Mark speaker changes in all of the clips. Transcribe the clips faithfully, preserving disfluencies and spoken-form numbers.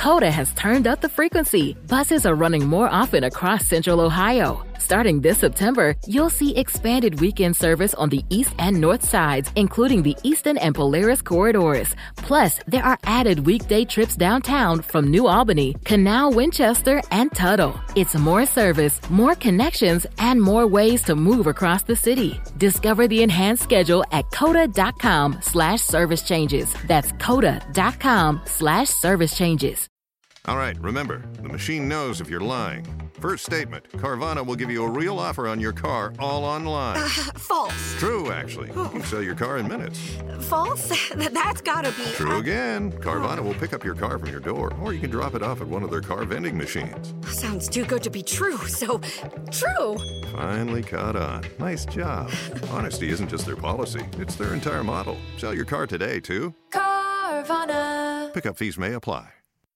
Speaker 1: Coda has turned up the frequency. Buses are running more often across Central Ohio. Starting this September, you'll see expanded weekend service on the east and north sides, including the Eastern and Polaris corridors. Plus, there are added weekday trips downtown from New Albany, Canal, Winchester, and Tuttle. It's more service, more connections, and more ways to move across the city. Discover the enhanced schedule at coda.com slash service changes. That's coda.com slash service changes.
Speaker 2: All right, remember, the machine knows if you're lying. First statement, Carvana will give you a real offer on your car all online.
Speaker 3: Uh, false.
Speaker 2: True, actually. You can sell your car in minutes.
Speaker 3: False? That's gotta be...
Speaker 2: True again. Carvana will pick up your car from your door, or you can drop it off at one of their car vending machines.
Speaker 3: Sounds too good to be true, so true.
Speaker 2: Finally caught on. Nice job. Honesty isn't just their policy, it's their entire model. Sell your car today, too.
Speaker 3: Carvana.
Speaker 2: Pickup fees may apply.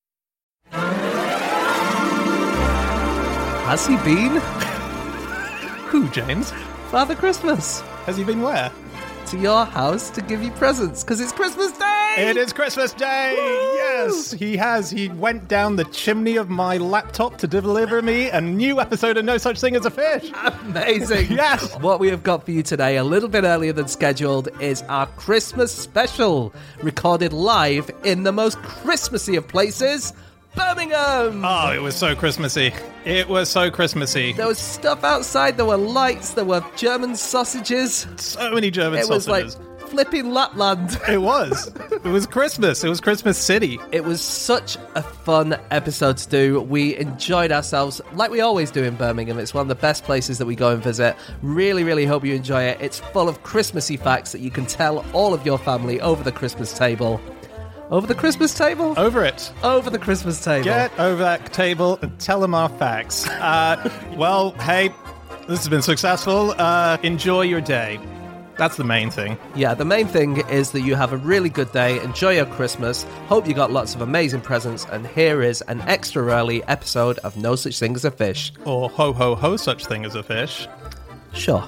Speaker 4: Has he been?
Speaker 5: Who, James?
Speaker 4: Father Christmas.
Speaker 5: Has he been where?
Speaker 4: To your house to give you presents, because it's Christmas Day!
Speaker 5: It is Christmas Day! Woo! Yes, he has. He went down the chimney of my laptop to deliver me a new episode of No Such Thing as a Fish.
Speaker 4: Amazing.
Speaker 5: Yes.
Speaker 4: What we have got for you today, a little bit earlier than scheduled, is our Christmas special, recorded live in the most Christmassy of places, Birmingham!
Speaker 5: Oh, it was so Christmassy. It was so Christmassy.
Speaker 4: There was stuff outside, there were lights, there were German sausages.
Speaker 5: So many German
Speaker 4: it
Speaker 5: sausages.
Speaker 4: It was like flipping Lapland.
Speaker 5: It was. It was Christmas. It was Christmas City.
Speaker 4: It was such a fun episode to do. We enjoyed ourselves like we always do in Birmingham. It's one of the best places that we go and visit. Really, really hope you enjoy it. It's full of Christmassy facts that you can tell all of your family over the Christmas table. Over the Christmas table?
Speaker 5: Over it.
Speaker 4: Over the Christmas table.
Speaker 5: Get over that table and tell them our facts. Uh, well, hey, this has been successful. Uh, enjoy your day. That's the main thing.
Speaker 4: Yeah, the main thing is that you have a really good day. Enjoy your Christmas. Hope you got lots of amazing presents. And here is an extra early episode of No Such Thing as a Fish.
Speaker 5: Or Ho Ho Ho Such Thing as a Fish.
Speaker 4: Sure.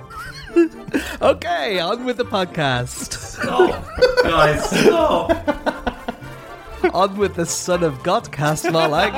Speaker 4: Okay, on with the podcast.
Speaker 6: Stop, guys, stop.
Speaker 4: On with the Son of God cast, more like.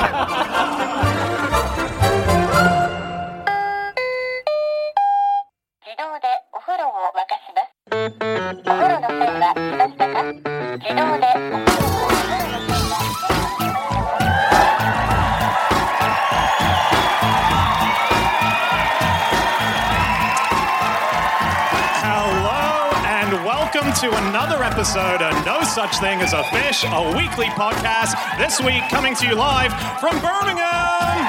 Speaker 5: To another episode of No Such Thing as a Fish, a weekly podcast. This week coming to you live from Birmingham.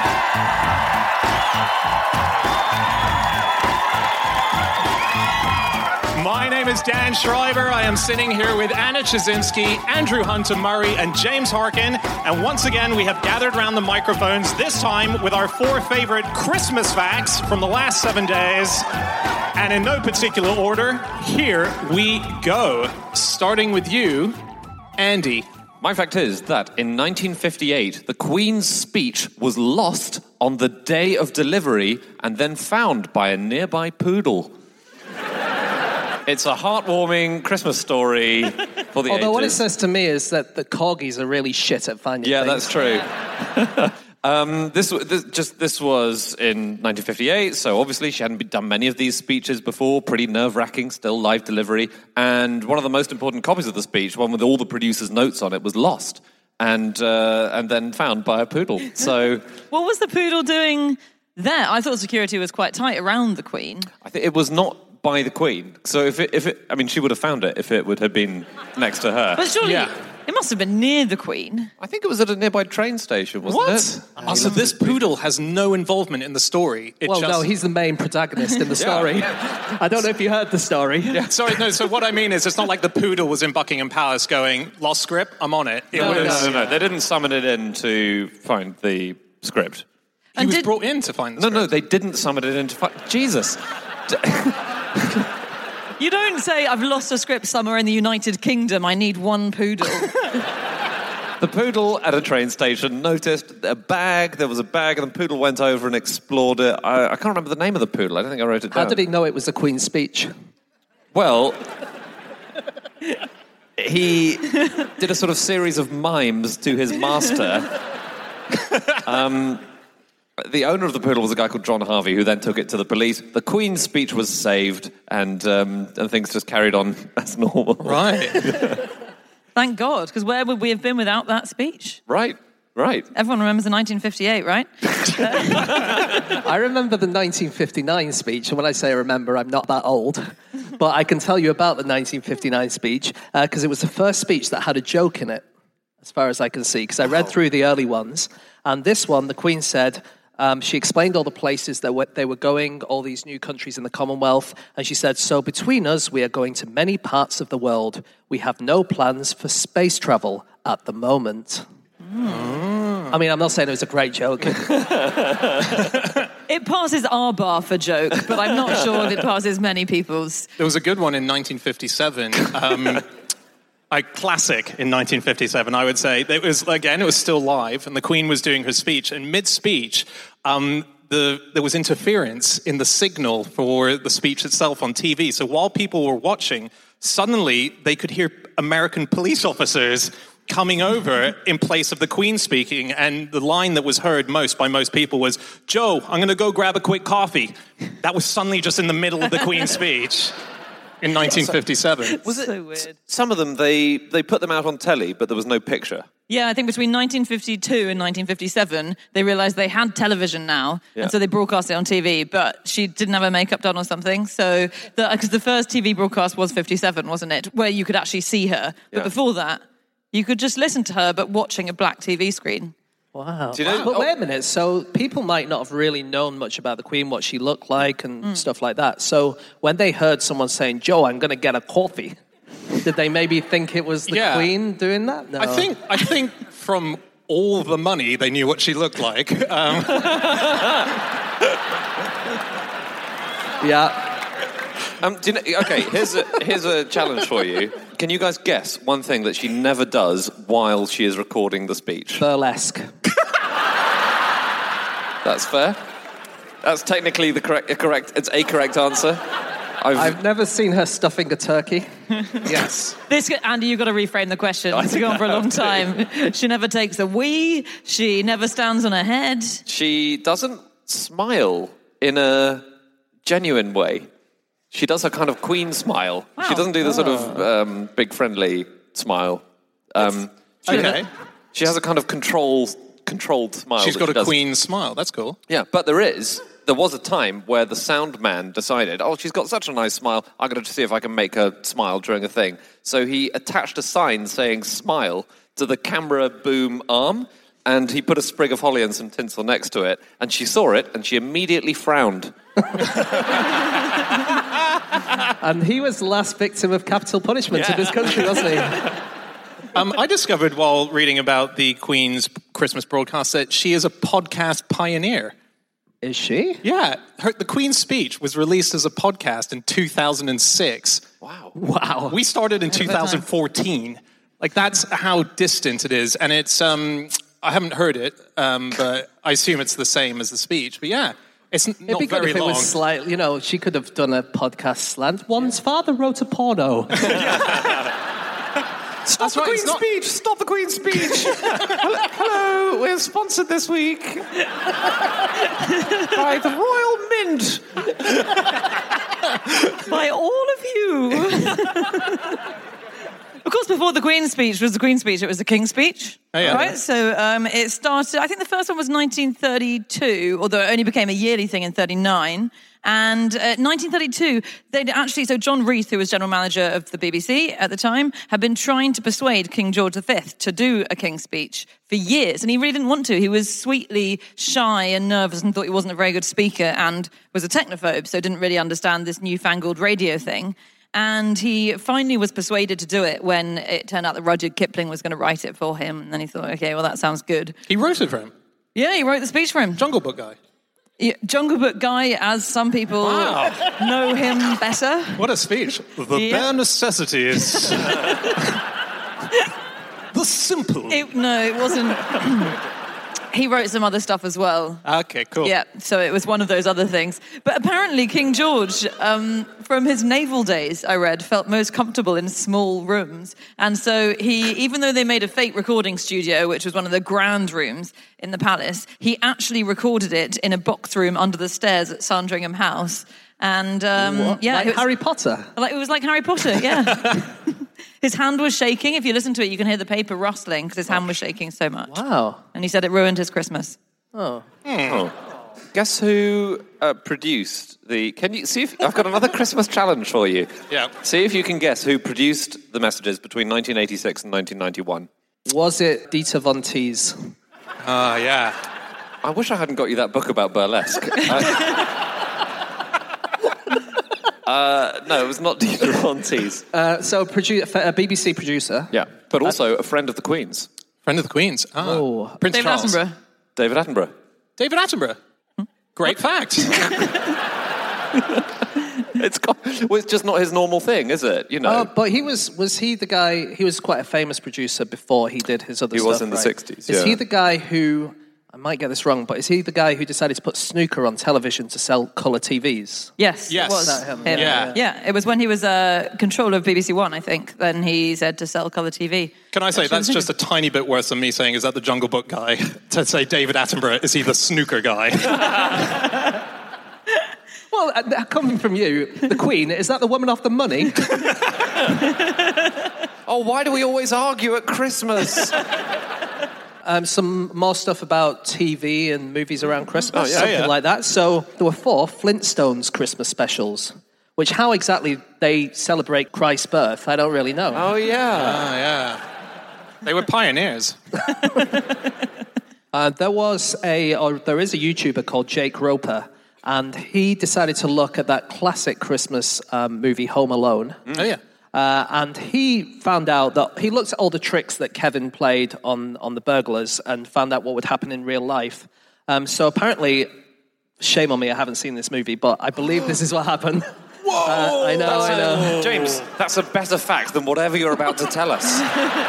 Speaker 5: My name is Dan Schreiber. I am sitting here with Anna Chazinski, Andrew Hunter-Murray, and James Harkin. And once again, we have gathered around the microphones, this time with our four favorite Christmas facts from the last seven days. And in no particular order, here we go. Starting with you, Andy.
Speaker 6: My fact is that in nineteen fifty-eight, the Queen's speech was lost on the day of delivery and then found by a nearby poodle. It's a heartwarming Christmas story for the
Speaker 4: Although
Speaker 6: ages.
Speaker 4: what it says to me is that the corgis are really shit at finding
Speaker 6: yeah,
Speaker 4: things.
Speaker 6: that's true. um, this, this just this was in nineteen fifty-eight, so obviously she hadn't done many of these speeches before. Pretty nerve-wracking, still live delivery. And one of the most important copies of the speech, one with all the producers' notes on it, was lost and uh, and then found by a poodle. So,
Speaker 7: what was the poodle doing there? I thought security was quite tight around the Queen.
Speaker 6: I think it was not by the Queen. So if it, if it, I mean, she would have found it if it would have been next to her.
Speaker 7: But surely
Speaker 5: Yeah.
Speaker 7: it must have been near the Queen.
Speaker 6: I think it was at a nearby train station, wasn't
Speaker 5: What?
Speaker 6: it?
Speaker 5: Oh, so this poodle has no involvement in the story. It
Speaker 4: Well,
Speaker 5: just...
Speaker 4: no, he's the main protagonist in the story. I don't know if you heard the story.
Speaker 5: Yeah, sorry, no, so what I mean is it's not like the poodle was in Buckingham Palace going, lost script, I'm on it. It
Speaker 6: No,
Speaker 5: was,
Speaker 6: no, no, no. They didn't summon it in to find the script.
Speaker 5: He
Speaker 7: And
Speaker 5: was
Speaker 7: did-
Speaker 5: brought in to find the
Speaker 6: No,
Speaker 5: script.
Speaker 6: no, they didn't summon it in to find... Jesus.
Speaker 7: You don't say, I've lost a script somewhere in the United Kingdom, I need one poodle.
Speaker 6: The poodle at a train station noticed a bag. There was a bag, and the poodle went over and explored it. I, I can't remember the name of the poodle. I don't think I wrote it down.
Speaker 4: How did he know it was the Queen's speech?
Speaker 6: Well, he did a sort of series of mimes to his master. um, the owner of the poodle was a guy called John Harvey, who then took it to the police. The Queen's speech was saved, and um, and things just carried on as normal.
Speaker 5: Right.
Speaker 7: Thank God, because where would we have been without that speech?
Speaker 6: Right, right.
Speaker 7: Everyone remembers the nineteen fifty-eight, right?
Speaker 4: I remember the nineteen fifty-nine speech, and when I say I remember, I'm not that old. But I can tell you about the nineteen fifty-nine speech, because uh, it was the first speech that had a joke in it, as far as I can see, because I read through the early ones. And this one, the Queen said, um, she explained all the places that w- they were going, all these new countries in the Commonwealth, and she said, so between us, we are going to many parts of the world. We have no plans for space travel at the moment. Mm. I mean, I'm not saying it was a great joke.
Speaker 7: It passes our bar for joke, but I'm not sure if it passes many people's.
Speaker 5: There was a good one in nineteen fifty-seven. Um, a classic in nineteen fifty-seven, I would say. It was, again, it was still live, and the Queen was doing her speech. And mid-speech, um, the, there was interference in the signal for the speech itself on T V. So while people were watching, suddenly they could hear American police officers coming over in place of the Queen speaking, and the line that was heard most by most people was, Joe, I'm going to go grab a quick coffee. That was suddenly just in the middle of the Queen's speech in nineteen fifty-seven.
Speaker 6: Was it
Speaker 7: so weird?
Speaker 6: Some of them, they, they put them out on telly, but there was no picture.
Speaker 7: Yeah, I think between nineteen fifty-two and nineteen fifty-seven, they realised they had television now,
Speaker 6: Yeah.
Speaker 7: and so they broadcast it on T V, but she didn't have her makeup done or something, so, because the, the first T V broadcast was fifty-seven, wasn't it, where you could actually see her, but
Speaker 6: Yeah.
Speaker 7: before that, you could just listen to her, but watching a black T V screen.
Speaker 4: Wow.
Speaker 6: Do you know-
Speaker 4: But wait a minute. So people might not have really known much about the Queen, what she looked like and stuff like that. So when they heard someone saying, Joe, I'm going to get a coffee, did they maybe think it was the
Speaker 5: Yeah.
Speaker 4: Queen doing that? No.
Speaker 5: I think I think from all the money, they knew what she looked like. Um,
Speaker 4: Yeah.
Speaker 6: Um, do you know, okay, here's a, here's a challenge for you. Can you guys guess one thing that she never does while she is recording the speech?
Speaker 4: Burlesque.
Speaker 6: That's fair. That's technically the correct, a correct. It's a correct answer. I've,
Speaker 4: I've never seen her stuffing a turkey.
Speaker 5: yes.
Speaker 7: This, Andy, you've got to reframe the question. It's gone for a long time. She never takes a wee. She never stands on her head.
Speaker 6: she doesn't smile in a genuine way. She does a kind of Queen smile.
Speaker 7: Wow.
Speaker 6: She doesn't do the sort of um, big friendly smile. Um, she,
Speaker 5: Okay.
Speaker 6: she has a kind of control, controlled smile.
Speaker 5: She's
Speaker 6: that
Speaker 5: got
Speaker 6: she
Speaker 5: a
Speaker 6: does.
Speaker 5: Queen smile. That's cool.
Speaker 6: Yeah, but there is. There was a time where the sound man decided, oh, she's got such a nice smile, I'm going to see if I can make her smile during a thing. So he attached a sign saying smile to the camera boom arm, and he put a sprig of holly and some tinsel next to it, and she saw it, and she immediately frowned.
Speaker 4: And he was the last victim of capital punishment in this country, wasn't he?
Speaker 5: Um, I discovered while reading about the Queen's Christmas broadcast that she is a podcast pioneer.
Speaker 4: Is she?
Speaker 5: Yeah, her, the Queen's speech was released as a podcast in two thousand six.
Speaker 6: Wow.
Speaker 4: Wow.
Speaker 5: We started in two thousand fourteen. Like, that's how distant it is. And it's, um, I haven't heard it, um, but I assume it's the same as the speech. But yeah, it's n-
Speaker 4: It'd
Speaker 5: not
Speaker 4: be good
Speaker 5: very
Speaker 4: if it
Speaker 5: long.
Speaker 4: was slightly, you know, she could have done a podcast slant. One's father wrote a porno.
Speaker 6: Stop
Speaker 5: the Queen's
Speaker 6: speech! Stop the Queen's speech! Hello, we're sponsored this week by the Royal Mint.
Speaker 7: By all of you. Of course, before the Queen's speech was the Queen's speech, it was the King's speech.
Speaker 5: Oh, yeah.
Speaker 7: Right? So um, it started, I think the first one was nineteen thirty-two, although it only became a yearly thing in thirty-nine. And uh, nineteen thirty-two, they'd actually, so John Reith, who was general manager of the B B C at the time, had been trying to persuade King George the Fifth to do a King's speech for years. And he really didn't want to. He was sweetly shy and nervous and thought he wasn't a very good speaker and was a technophobe, so didn't really understand this newfangled radio thing. And he finally was persuaded to do it when it turned out that Rudyard Kipling was going to write it for him. And then he thought, okay, well, that sounds good.
Speaker 5: He wrote it for him.
Speaker 7: Yeah, he wrote the speech for him.
Speaker 5: Jungle Book guy.
Speaker 7: Yeah, Jungle Book guy, as some people
Speaker 5: Wow.
Speaker 7: know him better.
Speaker 5: What a speech. The
Speaker 7: Yeah.
Speaker 5: bare necessities. The simple.
Speaker 7: It, no, it wasn't. he wrote some other stuff as well.
Speaker 5: Okay, cool.
Speaker 7: Yeah, so it was one of those other things. But apparently King George, um, from his naval days, I read, felt most comfortable in small rooms. And so he, even though they made a fake recording studio, which was one of the grand rooms in the palace, he actually recorded it in a box room under the stairs at Sandringham House. And um,
Speaker 4: What?
Speaker 7: yeah,
Speaker 4: Like
Speaker 7: it was,
Speaker 4: Harry Potter?
Speaker 7: like it was like Harry Potter, yeah. His hand was shaking. If you listen to it, you can hear the paper rustling because his hand was shaking so much.
Speaker 4: Wow.
Speaker 7: And he said it ruined his Christmas.
Speaker 4: Oh.
Speaker 6: Oh. Guess who uh, produced the... Can you see if... I've got another Christmas challenge for you.
Speaker 5: Yeah.
Speaker 6: See if you can guess who produced the messages between nineteen eighty-six and nineteen ninety-one.
Speaker 4: Was it Dieter Von Teese?
Speaker 5: Ah, uh, yeah.
Speaker 6: I wish I hadn't got you that book about burlesque. uh, uh, no, it was not Dieter Von Teese.
Speaker 4: Uh, so, produ- a B B C producer.
Speaker 6: Yeah, but also a friend of the Queen's.
Speaker 5: Friend of the Queen's. Ah.
Speaker 4: Oh.
Speaker 5: Prince
Speaker 7: David
Speaker 5: Charles.
Speaker 7: Attenborough.
Speaker 6: David Attenborough.
Speaker 5: David Attenborough. Great fact.
Speaker 6: It's, got, well, it's just not his normal thing, is it? You know.
Speaker 4: Oh, but he was, was he the guy, he was quite a famous producer before he did his other
Speaker 6: He
Speaker 4: stuff,
Speaker 6: was in the
Speaker 4: right?
Speaker 6: sixties,
Speaker 4: Is
Speaker 6: yeah.
Speaker 4: he the guy who, I might get this wrong, but is he the guy who decided to put snooker on television to sell colour T Vs?
Speaker 7: Yes,
Speaker 5: Yes.
Speaker 7: it was
Speaker 4: That him?
Speaker 7: him.
Speaker 5: Yeah.
Speaker 7: Yeah, it was when he was uh, controller of B B C One, I think. Then he said to sell colour T V.
Speaker 5: Can I say, that's just a tiny bit worse than me saying, is that the Jungle Book guy? To say David Attenborough, is he the snooker guy?
Speaker 4: Well, uh, coming from you, the Queen, is that the woman off the money?
Speaker 6: Oh, why do we always argue at Christmas?
Speaker 4: um, some more stuff about T V and movies around Christmas,
Speaker 6: Oh, yeah,
Speaker 4: something
Speaker 5: yeah.
Speaker 4: like that. So there were four Flintstones Christmas specials, which how exactly they celebrate Christ's birth, I don't really know.
Speaker 6: Oh, yeah.
Speaker 5: Ah, yeah. They were pioneers.
Speaker 4: Uh, there was a, or there is a YouTuber called Jake Roper, and he decided to look at that classic Christmas um, movie, Home Alone.
Speaker 5: Oh, yeah.
Speaker 4: Uh, and he found out that he looked at all the tricks that Kevin played on, on the burglars and found out what would happen in real life. Um, so apparently, shame on me, I haven't seen this movie, but I believe this is what happened.
Speaker 5: Whoa!
Speaker 4: Uh, I know, I know.
Speaker 6: James, that's a better fact than whatever you're about to tell us.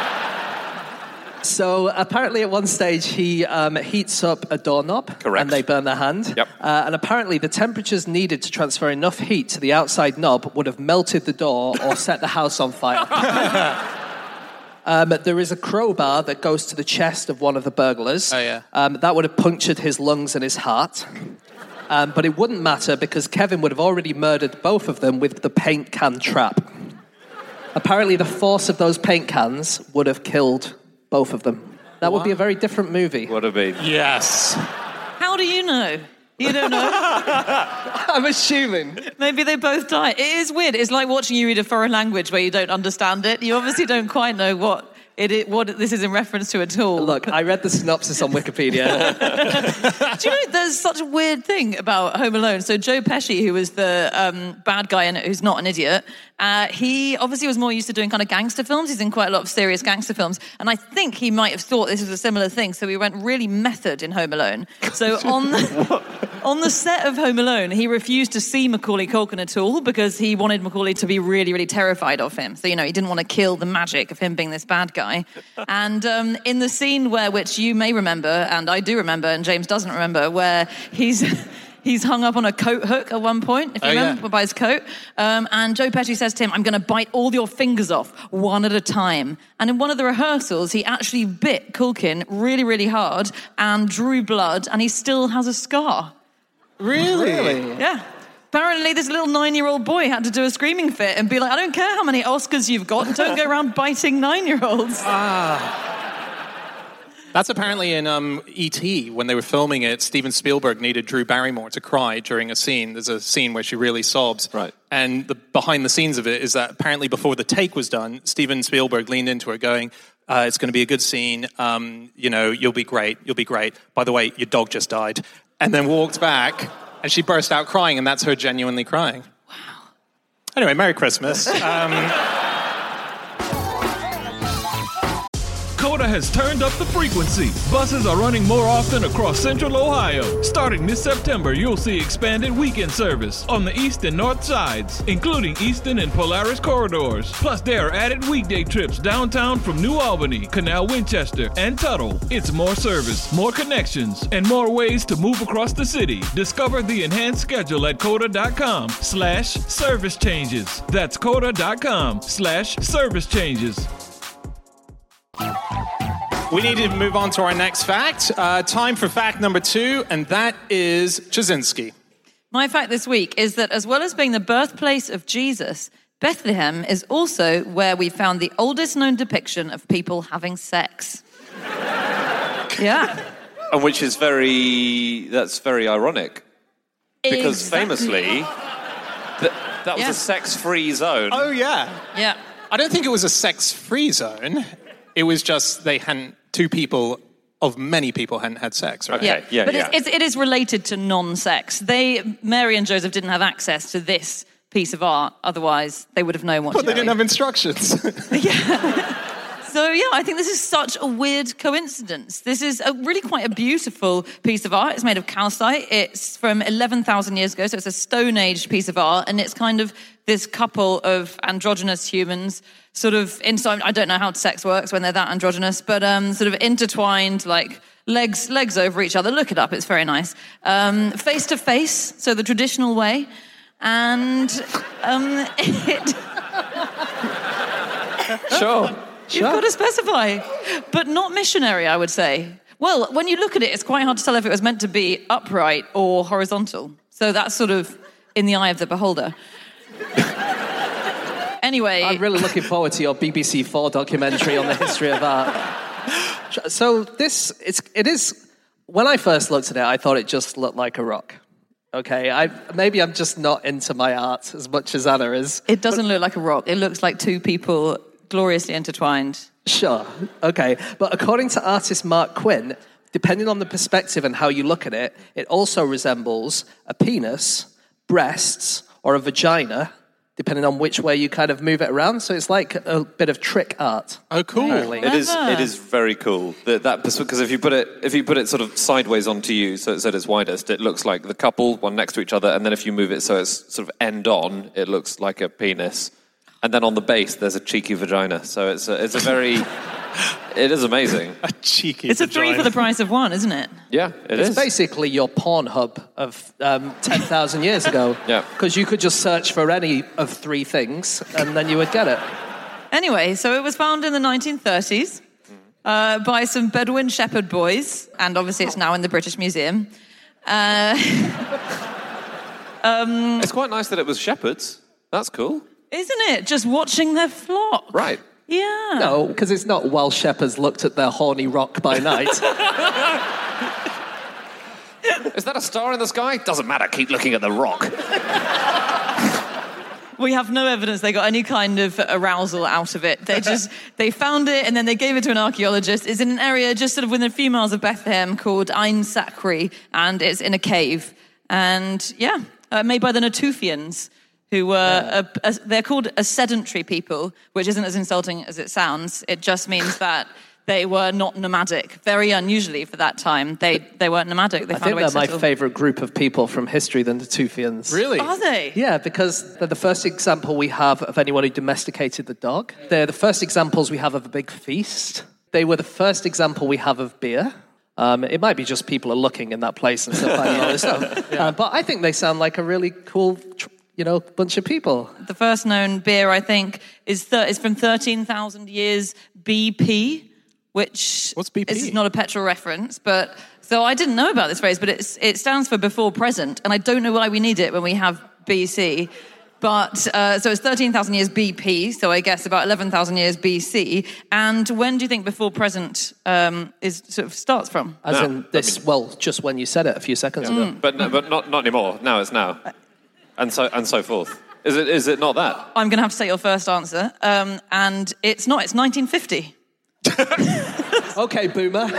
Speaker 4: So apparently at one stage he um, heats up a doorknob.
Speaker 6: Correct.
Speaker 4: And they burn their hand.
Speaker 6: Yep.
Speaker 4: Uh, and apparently the temperatures needed to transfer enough heat to the outside knob would have melted the door or set the house on fire. um, there is a crowbar that goes to the chest of one of the burglars.
Speaker 5: Oh, yeah.
Speaker 4: Um, that would have punctured his lungs and his heart. Um, but it wouldn't matter because Kevin would have already murdered both of them with the paint can trap. Apparently the force of those paint cans would have killed both of them. That would be a very different movie.
Speaker 6: Would have been.
Speaker 5: Yes.
Speaker 7: How do you know? You don't know?
Speaker 4: I'm assuming.
Speaker 7: Maybe they both died. It is weird. It's like watching you read a foreign language where you don't understand it. You obviously don't quite know what it is, what this is in reference to at all.
Speaker 4: Look, I read the synopsis on Wikipedia.
Speaker 7: Do you know there's such a weird thing about Home Alone? So Joe Pesci, who was the um, bad guy in it, who's not an idiot, uh, he obviously was more used to doing kind of gangster films. He's in quite a lot of serious gangster films. And I think he might have thought this was a similar thing. So he went really method in Home Alone. So on the, on the set of Home Alone, he refused to see Macaulay Culkin at all because he wanted Macaulay to be really, really terrified of him. So, you know, he didn't want to kill the magic of him being this bad guy. And um, in the scene where, which you may remember, and I do remember, and James doesn't remember, where he's he's hung up on a coat hook at one point, if you
Speaker 5: Oh,
Speaker 7: remember,
Speaker 5: yeah.
Speaker 7: by his coat. Um, and Joe Pesci says to him, I'm going to bite all your fingers off, one at a time. And in one of the rehearsals, he actually bit Culkin really, really hard and drew blood, and he still has a scar.
Speaker 5: Really?
Speaker 7: Yeah. Apparently, this little nine-year-old boy had to do a screaming fit and be like, I don't care how many Oscars you've got, don't go around biting nine-year-olds.
Speaker 5: That's apparently in um, E T when they were filming it. Steven Spielberg needed Drew Barrymore to cry during a scene. There's a scene where she really sobs.
Speaker 6: Right.
Speaker 5: And the behind the scenes of it is that apparently before the take was done, Steven Spielberg leaned into her going, uh, it's going to be a good scene. Um, you know, you'll be great. You'll be great. By the way, your dog just died. And then walked back and she burst out crying, and that's her genuinely crying. Wow. Anyway, Merry Christmas. Um,
Speaker 8: COTA has turned up the frequency. Buses are running more often across Central Ohio. Starting this September, you'll see expanded weekend service on the east and north sides, including Easton and Polaris corridors. Plus, there are added weekday trips downtown from New Albany, Canal Winchester, and Tuttle. It's more service, more connections, and more ways to move across the city. Discover the enhanced schedule at COTA.com slash service changes. That's COTA.com slash service changes.
Speaker 5: We need to move on to our next fact. Uh, time for fact number two, and that is Jasinski.
Speaker 7: My fact this week is that as well as being the birthplace of Jesus, Bethlehem is also where we found the oldest known depiction of people having sex. Yeah.
Speaker 6: And which is very, that's very ironic. Because
Speaker 7: Exactly.
Speaker 6: famously, th- that was
Speaker 7: Yeah.
Speaker 6: a sex-free zone.
Speaker 5: Oh, yeah.
Speaker 7: Yeah.
Speaker 5: I don't think it was a sex-free zone. It was just they hadn't, two people of many people hadn't had sex, right?
Speaker 6: Okay. Yeah,
Speaker 7: but
Speaker 6: yeah.
Speaker 7: It's, it's, it is related to non-sex. They, Mary and Joseph didn't have access to this piece of art. Otherwise, they would have known what
Speaker 5: But
Speaker 7: to
Speaker 5: they
Speaker 7: do.
Speaker 5: didn't have instructions.
Speaker 7: So, yeah, I think this is such a weird coincidence. This is a really quite a beautiful piece of art. It's made of calcite. It's from eleven thousand years ago, so it's a Stone Age piece of art, and it's kind of this couple of androgynous humans sort of inside. I don't know how sex works when they're that androgynous, but um, sort of intertwined, like legs legs over each other. Look it up, it's very nice. Um, face to face, so the traditional way. And um, it...
Speaker 6: Sure.
Speaker 7: You've got to specify. But not missionary, I would say. Well, when you look at it, it's quite hard to tell if it was meant to be upright or horizontal. So that's sort of in the eye of the beholder. Anyway.
Speaker 4: I'm really looking forward to your B B C four documentary on the history of art. So this, it's, it is, when I first looked at it, I thought it just looked like a rock. Okay, I maybe I'm just not into my art as much as Anna is.
Speaker 7: It doesn't look like a rock. It looks like two people gloriously intertwined.
Speaker 4: Sure, okay. But according to artist Mark Quinn, depending on the perspective and how you look at it, it also resembles a penis, breasts, or a vagina, depending on which way you kind of move it around. So it's like a bit of trick art.
Speaker 5: Oh, cool.
Speaker 4: Apparently.
Speaker 6: It is. It is very cool. That that because if you put it if you put it sort of sideways onto you, so it's at its widest, it looks like the couple, one next to each other, and then if you move it so it's sort of end on, it looks like a penis, and then on the base there's a cheeky vagina. So it's a, it's a very. It is amazing.
Speaker 5: A cheeky
Speaker 7: It's a
Speaker 5: vagina.
Speaker 7: three for the price of one, isn't it?
Speaker 6: Yeah, it
Speaker 4: It's
Speaker 6: is.
Speaker 4: basically your Pornhub of um, ten thousand years ago.
Speaker 6: Yeah.
Speaker 4: Because you could just search for any of three things, and then you would get it.
Speaker 7: Anyway, so it was found in the nineteen thirties uh, by some Bedouin shepherd boys, and obviously it's now in the British Museum. Uh,
Speaker 6: It's quite nice that it was shepherds. That's cool.
Speaker 7: isn't it? Just watching their flock.
Speaker 6: Right.
Speaker 7: Yeah.
Speaker 4: No, because it's not while shepherds looked at their horny rock by night.
Speaker 6: Is that a star in the sky? Doesn't matter. Keep looking at the rock.
Speaker 7: We have no evidence they got any kind of arousal out of it. They just, they found it and then they gave it to an archaeologist. It's in an area just sort of within a few miles of Bethlehem called Ein Sakri, and it's in a cave. And yeah, uh, made by the Natufians, who were, a, a, they're called a sedentary people, which isn't as insulting as it sounds. It just means that they were not nomadic. Very unusually for that time. They they weren't nomadic. They
Speaker 4: I
Speaker 7: found a
Speaker 4: think
Speaker 7: way
Speaker 4: they're
Speaker 7: to
Speaker 4: my
Speaker 7: settle.
Speaker 4: favourite group of people from history, the Natufians.
Speaker 5: Really?
Speaker 7: Are they?
Speaker 4: Yeah, because they're the first example we have of anyone who domesticated the dog. They're the first examples we have of a big feast. They were the first example we have of beer. Um, it might be just people are looking in that place and still finding all this stuff. Uh, but I think they sound like a really cool, tr- you know, bunch of people.
Speaker 7: The first known beer, I think, is thir- is from thirteen thousand years B P, which
Speaker 5: What's B P?
Speaker 7: is not a petrol reference. But so I didn't know about this phrase, but it's, it stands for before present, and I don't know why we need it when we have B C. But uh, so it's thirteen thousand years B P, so I guess about eleven thousand years B C. And when do you think before present um, is sort of starts from?
Speaker 4: As
Speaker 6: No,
Speaker 4: in this, well, just when you said it a few seconds ago.
Speaker 6: But no, but not not anymore. Now it's now, and so and so forth. Is it is it not that?
Speaker 7: I'm going to have to say your first answer, um, and it's not. It's nineteen fifty.
Speaker 4: Okay, boomer.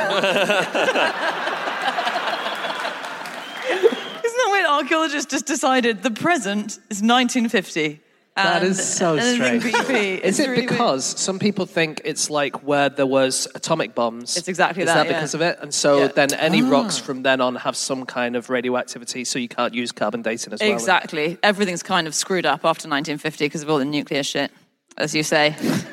Speaker 7: Isn't that weird? Archaeologists just decided the present is nineteen fifty.
Speaker 4: That
Speaker 7: And-
Speaker 4: is so
Speaker 7: and it's
Speaker 4: strange.
Speaker 7: creepy.
Speaker 4: Is
Speaker 7: It's
Speaker 4: it
Speaker 7: really weird.
Speaker 4: because some people think it's like where there was atomic bombs?
Speaker 7: It's exactly
Speaker 4: is
Speaker 7: that,
Speaker 4: that
Speaker 7: yeah.
Speaker 4: because of it? And so
Speaker 7: Yeah.
Speaker 4: then any rocks from then on have some kind of radioactivity, so you can't use carbon dating as well.
Speaker 7: Exactly. Everything's kind of screwed up after nineteen fifty because of all the nuclear shit, as you say.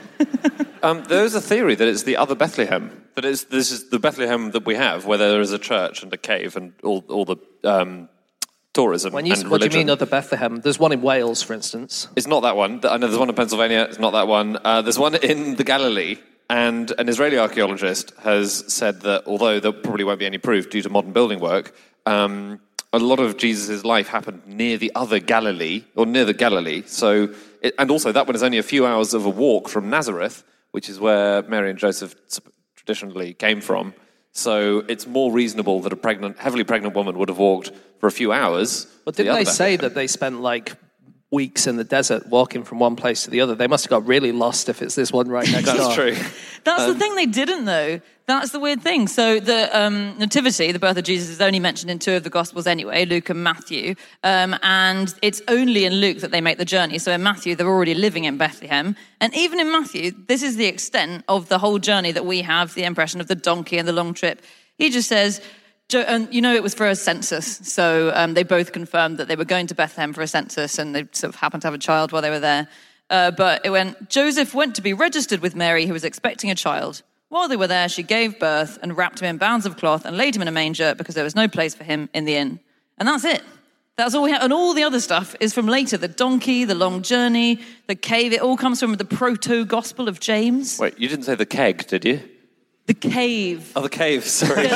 Speaker 6: Um, there's a theory that it's the other Bethlehem. That it's, this is the Bethlehem that we have, where there is a church and a cave and all, all the um, tourism
Speaker 4: When you,
Speaker 6: and
Speaker 4: what do
Speaker 6: religion.
Speaker 4: you mean other Bethlehem? There's one in Wales, for instance.
Speaker 6: It's not that one. I know there's one in Pennsylvania. It's not that one. Uh, there's one in the Galilee, and an Israeli archaeologist has said that although there probably won't be any proof due to modern building work, um, a lot of Jesus' life happened near the other Galilee, or near the Galilee. So, it, and also that one is only a few hours of a walk from Nazareth, which is where Mary and Joseph traditionally came from. So it's more reasonable that a pregnant, heavily pregnant woman would have walked for a few hours.
Speaker 4: But
Speaker 6: to the
Speaker 4: didn't
Speaker 6: other
Speaker 4: they say
Speaker 6: Bethlehem.
Speaker 4: that they spent like weeks in the desert walking from one place to the other? They must have got really lost if it's this one right next door.
Speaker 6: That's true.
Speaker 7: That's
Speaker 6: Um,
Speaker 7: the thing they didn't, though. That's the weird thing. So the um, nativity, the birth of Jesus, is only mentioned in two of the Gospels anyway, Luke and Matthew. Um, and it's only in Luke that they make the journey. So in Matthew, they're already living in Bethlehem. And even in Matthew, this is the extent of the whole journey that we have, the impression of the donkey and the long trip. He just says, Jo- and you know it was for a census. So um, they both confirmed that they were going to Bethlehem for a census, and they sort of happened to have a child while they were there. Uh, but it went, Joseph went to be registered with Mary, who was expecting a child. While they were there, she gave birth and wrapped him in bands of cloth and laid him in a manger because there was no place for him in the inn. And that's it. That's all we have. And all the other stuff is from later. The donkey, the long journey, the cave. It all comes from the proto-gospel of James.
Speaker 6: Wait, you didn't say the keg, did you?
Speaker 7: The cave.
Speaker 6: Oh, the cave, sorry.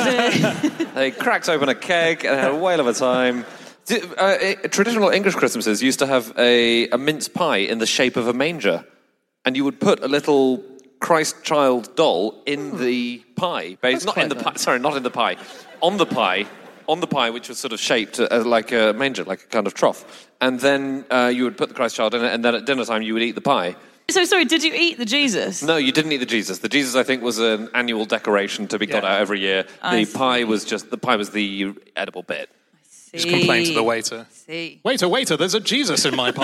Speaker 6: They cracked open a keg and had a whale of a time. D- Uh, it- traditional English Christmases used to have a, a mince pie in the shape of a manger. And you would put a little Christ child doll in the pie. Bas- not in the pie, sorry, not in the pie. On the pie. On the pie, which was sort of shaped uh, like a manger, like a kind of trough. And then uh, you would put the Christ child in it, and then at dinner time you would eat the pie.
Speaker 7: So, sorry, did you eat the Jesus?
Speaker 6: No, you didn't eat the Jesus. The Jesus, I think, was an annual decoration to be got
Speaker 5: Yeah.
Speaker 6: out every year.
Speaker 7: I
Speaker 6: The
Speaker 7: see.
Speaker 6: pie was just the pie was the edible bit.
Speaker 5: Just complain to the waiter.
Speaker 7: See.
Speaker 5: Waiter, waiter, there's a Jesus in my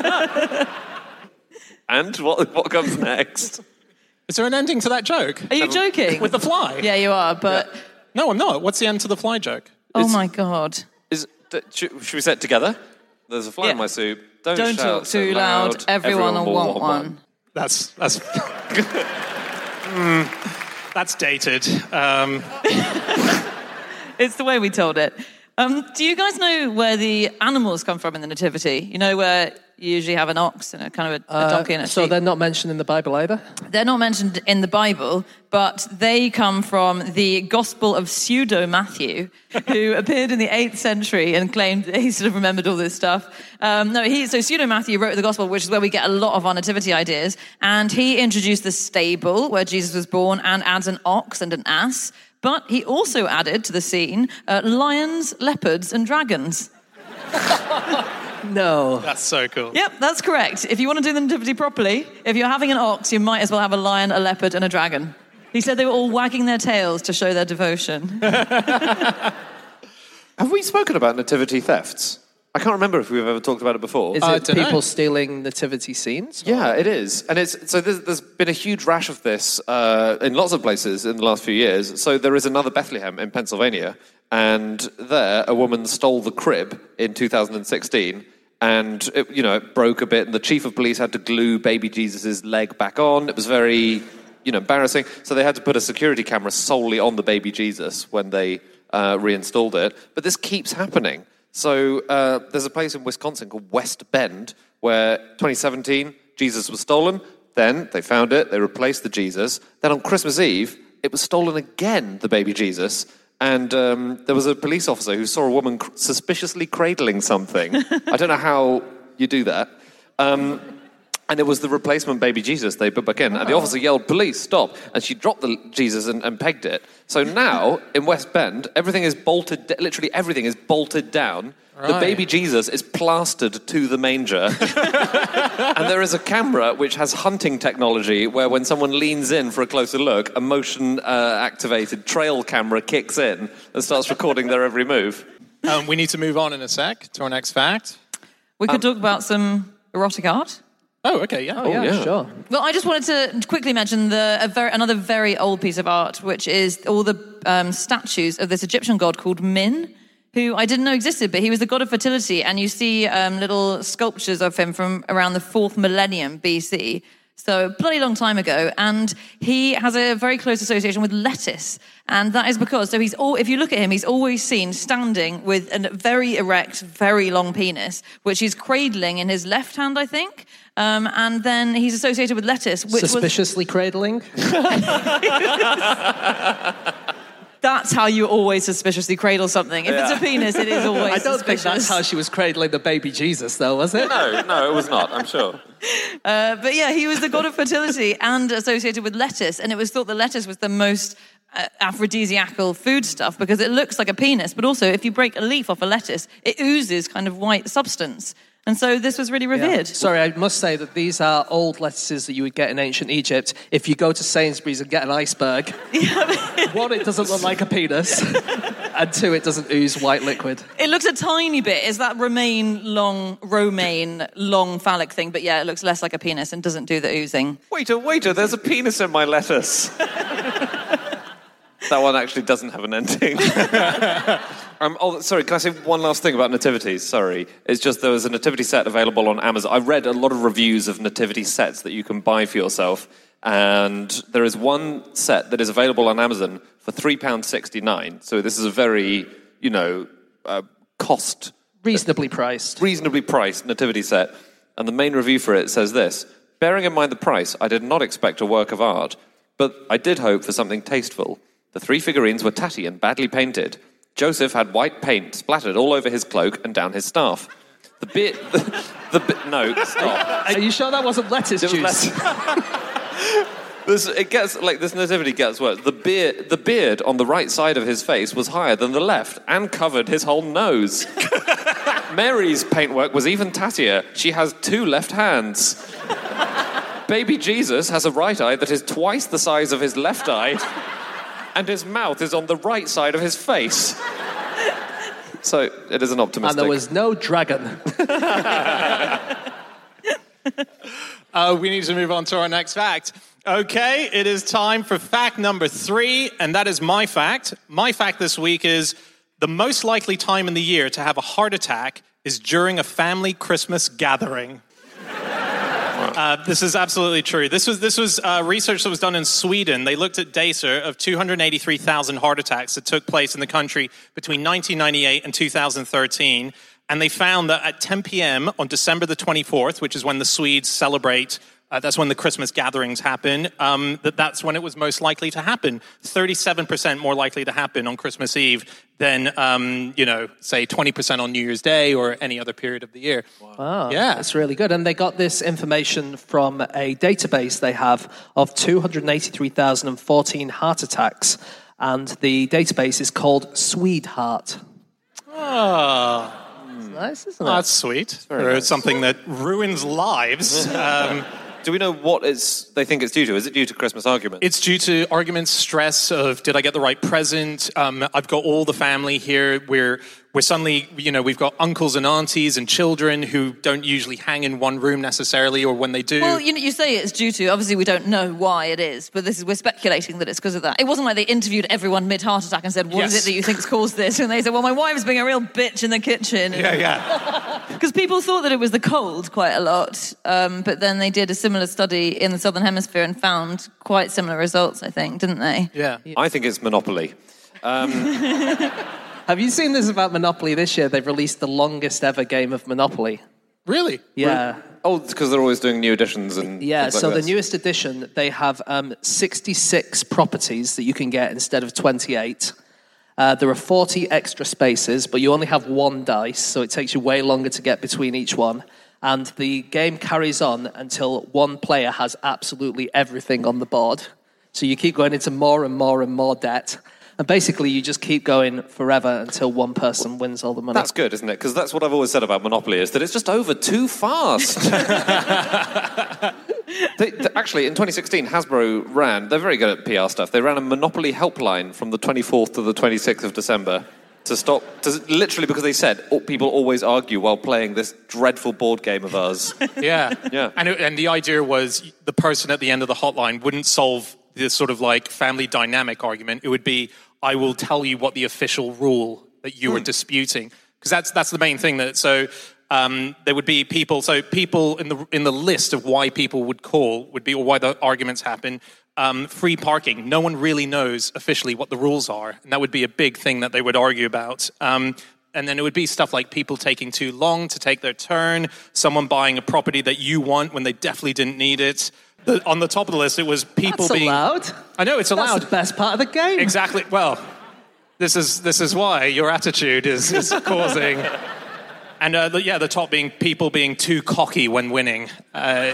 Speaker 5: pie.
Speaker 6: And what what comes next?
Speaker 5: Is there an ending to that joke?
Speaker 7: Are you joking?
Speaker 5: With the fly?
Speaker 7: Yeah, you are, but...
Speaker 5: No, I'm not. What's the end to the fly joke?
Speaker 7: Oh,
Speaker 6: It's-
Speaker 7: my God.
Speaker 6: Is d- should, should we say it together? There's a fly
Speaker 7: Yeah.
Speaker 6: in my soup. Don't,
Speaker 7: Don't
Speaker 6: shout
Speaker 7: talk
Speaker 6: so
Speaker 7: too loud. Everyone, will want one.
Speaker 5: That's that's Mm, that's dated. Um,
Speaker 7: It's the way we told it. Um, do you guys know where the animals come from in the nativity? You know where you usually have an ox and a kind of a, a donkey and a
Speaker 4: Uh, So
Speaker 7: sheep?
Speaker 4: they're not mentioned in the Bible either?
Speaker 7: They're not mentioned in the Bible, but they come from the Gospel of Pseudo-Matthew, who appeared in the eighth century and claimed that he sort of remembered all this stuff. Um, no, he, so Pseudo-Matthew wrote the Gospel, which is where we get a lot of our nativity ideas, and he introduced the stable where Jesus was born and adds an ox and an ass, but he also added to the scene uh, lions, leopards, and dragons.
Speaker 4: No.
Speaker 5: that's so cool.
Speaker 7: Yep, that's correct. If you want to do the nativity properly, if you're having an ox, you might as well have a lion, a leopard, and a dragon. He said they were all wagging their tails to show their devotion.
Speaker 6: Have we spoken about nativity thefts? I can't remember if we've ever talked about it before.
Speaker 4: Is
Speaker 5: I
Speaker 4: it
Speaker 5: dunno.
Speaker 4: people stealing nativity scenes?
Speaker 6: Yeah, it is, and it's so. There's, there's been a huge rash of this uh, in lots of places in the last few years. So there is another Bethlehem in Pennsylvania, and there a woman stole the crib in two thousand sixteen, and it, you know it broke a bit, and the chief of police had to glue baby Jesus's leg back on. It was very, you know, embarrassing. So they had to put a security camera solely on the baby Jesus when they uh, reinstalled it. But this keeps happening. So uh, there's a place in Wisconsin called West Bend where twenty seventeen Jesus was stolen. Then they found it. They replaced the Jesus. Then on Christmas Eve, it was stolen again, the baby Jesus. And um, there was a police officer who saw a woman cr- suspiciously cradling something. I don't know how you do that. Um, and it was the replacement baby Jesus they put back in. And the officer yelled, "Police, stop!" And she dropped the Jesus and, and pegged it. So now, in West Bend, everything is bolted, literally everything is bolted down. The
Speaker 5: Right.
Speaker 6: baby Jesus is plastered to the manger. And there is a camera which has hunting technology where when someone leans in for a closer look, a motion-activated trail camera kicks in and starts recording their every move.
Speaker 5: Um, we need to move on in a sec to our next fact.
Speaker 7: We could talk about some erotic art.
Speaker 5: Oh, okay, yeah.
Speaker 4: Oh, yeah,
Speaker 6: yeah.
Speaker 4: sure.
Speaker 7: Well, I just wanted to quickly mention the a very, another very old piece of art, which is all the um, statues of this Egyptian god called Min, who I didn't know existed, but he was the god of fertility. And you see um, little sculptures of him from around the fourth millennium B C, so a bloody long time ago. And he has a very close association with lettuce. And that is because, so he's all, if you look at him, he's always seen standing with a very erect, very long penis, which he's cradling in his left hand, I think. Um, and then he's associated with lettuce, which
Speaker 4: Suspiciously
Speaker 7: was...
Speaker 4: cradling?
Speaker 7: That's how you always suspiciously cradle something. If
Speaker 6: Yeah.
Speaker 7: it's a penis, it is always
Speaker 4: I don't
Speaker 7: suspicious.
Speaker 4: think that's how she was cradling the baby Jesus, though, was it?
Speaker 6: No, no, it was not, I'm sure.
Speaker 7: Uh, but yeah, he was the god of fertility and associated with lettuce. And it was thought that lettuce was the most uh, aphrodisiacal foodstuff because it looks like a penis. But also, if you break a leaf off a lettuce, it oozes kind of white substance. And so this was really revered.
Speaker 4: Yeah. Sorry, I must say that these are old lettuces that you would get in ancient Egypt. If you go to Sainsbury's and get an iceberg, one, it doesn't look like a penis, and two, it doesn't ooze white liquid.
Speaker 7: It looks a tiny bit. Is that romaine, long, romaine, long phallic thing? But yeah, it looks less like a penis and doesn't do the oozing.
Speaker 6: Waiter, waiter, there's a penis in my lettuce. That one actually doesn't have an ending. um, oh, sorry, can I say one last thing about nativities? Sorry. It's just there was a nativity set available on Amazon. I read a lot of reviews of nativity sets that you can buy for yourself, and there is one set that is available on Amazon for three pounds sixty-nine. So this is a very, you know, uh, cost...
Speaker 4: Reasonably priced.
Speaker 6: Reasonably priced nativity set. And the main review for it says this: bearing in mind the price, I did not expect a work of art, but I did hope for something tasteful. The three figurines were tatty and badly painted. Joseph had white paint splattered all over his cloak and down his staff. The beard... The, the bi- no, stop.
Speaker 4: Are you sure that wasn't lettuce
Speaker 6: It was
Speaker 4: juice?
Speaker 6: less- this, it gets, like, this nativity gets worse. The beard, the beard on the right side of his face was higher than the left and covered his whole nose. Mary's paintwork was even tattier. She has two left hands. Baby Jesus has a right eye that is twice the size of his left eye, and his mouth is on the right side of his face. So it is an optimistic.
Speaker 4: And there was no dragon.
Speaker 5: Uh, we need to move on to our next fact. Okay, it is time for fact number three, and that is my fact. My fact this week is the most likely time in the year to have a heart attack is during a family Christmas gathering. Uh, this is absolutely true. This was this was uh, research that was done in Sweden. They looked at data of two hundred eighty-three thousand heart attacks that took place in the country between nineteen ninety-eight and two thousand thirteen. And they found that at ten p.m. on December the twenty-fourth, which is when the Swedes celebrate, uh, that's when the Christmas gatherings happen, um, that that's when it was most likely to happen. thirty-seven percent more likely to happen on Christmas Eve than, um, you know, say twenty percent on New Year's Day or any other period of the year.
Speaker 4: Wow,
Speaker 5: yeah.
Speaker 4: That's really good. And they got this information from a database they have of two hundred eighty-three thousand fourteen heart attacks. And the database is called Swedeheart.
Speaker 5: Oh.
Speaker 4: Nice, isn't it?
Speaker 5: Oh, that's sweet. Or
Speaker 6: nice.
Speaker 5: Something that ruins lives. Um,
Speaker 6: Do we know what it's, they think it's due to? Is it due to Christmas arguments?
Speaker 5: it's due to arguments, stress of, did I get the right present? Um, I've got all the family here. We're we're suddenly, you know, we've got uncles and aunties and children who don't usually hang in one room necessarily, or when they do.
Speaker 7: Well, you know, you say it's due to, obviously we don't know why it is, but this is, we're speculating that it's because of that. It wasn't like they interviewed everyone mid-heart attack and said, what
Speaker 5: Yes.
Speaker 7: is it that you think's caused this? And they said, well, my wife's being a real bitch in the kitchen.
Speaker 5: yeah, yeah.
Speaker 7: Because people thought that it was the cold quite a lot, um, but then they did a similar study in the Southern Hemisphere and found quite similar results, I think, didn't they?
Speaker 5: Yeah.
Speaker 6: I think it's Monopoly. Um,
Speaker 4: Have you seen this about Monopoly this year? They've released the longest ever game of Monopoly.
Speaker 5: Really?
Speaker 4: Yeah.
Speaker 6: oh, it's because they're always doing new editions and
Speaker 4: Yeah,
Speaker 6: things like
Speaker 4: so the
Speaker 6: this.
Speaker 4: newest edition, they have um, sixty-six properties that you can get instead of twenty-eight. Uh, there are forty extra spaces, but you only have one dice, so it takes you way longer to get between each one. And the game carries on until one player has absolutely everything on the board. So you keep going into more and more and more debt. And basically, you just keep going forever until one person wins all the money.
Speaker 6: That's good, isn't it? Because that's what I've always said about Monopoly, is that it's just over too fast. they, th- actually, in twenty sixteen, Hasbro ran, they're very good at P R stuff, they ran a Monopoly helpline from the twenty-fourth to the twenty-sixth of December. to stop, to, literally because they said oh, people always argue while playing this dreadful board game of ours.
Speaker 5: Yeah.
Speaker 6: Yeah.
Speaker 5: And, it, and the idea was the person at the end of the hotline wouldn't solve this sort of like family dynamic argument. It would be, I will tell you what the official rule that you mm. were disputing. Because that's that's the main thing. That So um, there would be people, so people in the in the list of why people would call would be, or why the arguments happen, um, free parking. No one really knows officially what the rules are. And that would be a big thing that they would argue about. Um, and then it would be stuff like people taking too long to take their turn, someone buying a property that you want when they definitely didn't need it. The, on the top of the list, it was people
Speaker 4: That's
Speaker 5: being...
Speaker 4: allowed.
Speaker 5: I know, it's allowed.
Speaker 4: That's the best part of the game.
Speaker 5: Exactly. Well, this is this is why your attitude is, is causing... And uh, the, yeah, the top being people being too cocky when winning. Uh,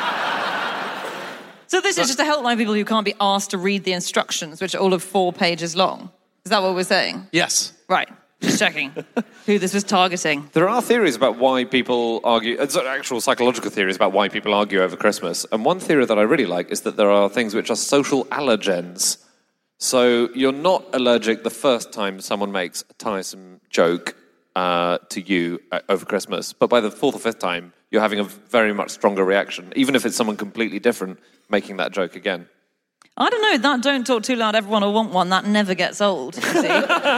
Speaker 7: so this is just to helpline people who can't be asked to read the instructions, which are all of four pages long. Is that what we're saying?
Speaker 5: yes.
Speaker 7: Right. Just checking who this was targeting.
Speaker 6: There are theories about why people argue, uh, actual psychological theories about why people argue over Christmas. And one theory that I really like is that there are things which are social allergens. So you're not allergic the first time someone makes a tiresome joke uh, to you uh, over Christmas, but by the fourth or fifth time, you're having a very much stronger reaction, even if it's someone completely different making that joke again.
Speaker 7: I don't know, that don't talk too loud, everyone will want one, that never gets old, you see.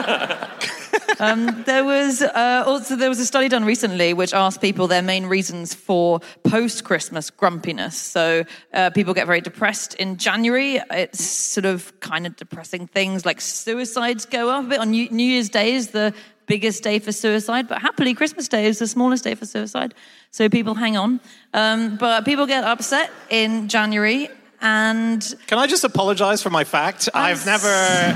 Speaker 7: um, there was uh, also there was a study done recently which asked people their main reasons for post-Christmas grumpiness. So uh, people get very depressed in January. It's sort of kind of depressing things like suicides go up a bit. On New, New Year's Day is the biggest day for suicide, but happily Christmas Day is the smallest day for suicide. So people hang on. Um, but people get upset in January. And
Speaker 5: can I just apologize for my fact? I've never...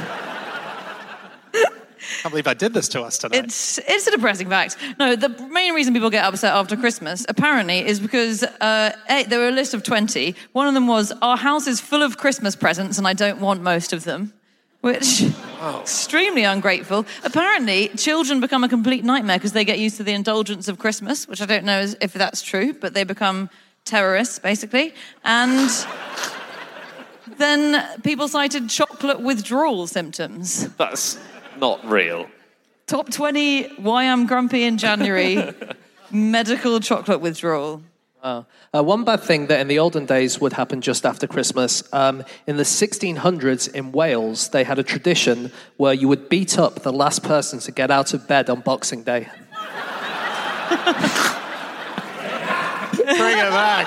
Speaker 5: I can't believe I did this to us tonight.
Speaker 7: It's it's a depressing fact. No, the main reason people get upset after Christmas, apparently, is because uh, a, there were a list of twenty. One of them was, our house is full of Christmas presents and I don't want most of them. Which, wow. Extremely ungrateful. Apparently, children become a complete nightmare because they get used to the indulgence of Christmas, which I don't know if that's true, but they become terrorists, basically. And then people cited chocolate withdrawal symptoms.
Speaker 6: That's not real.
Speaker 7: Top twenty, why I'm grumpy in January, medical chocolate withdrawal.
Speaker 4: Wow. Uh, one bad thing that in the olden days would happen just after Christmas, um, in the sixteen hundreds in Wales, they had a tradition where you would beat up the last person to get out of bed on Boxing Day.
Speaker 5: Bring it back.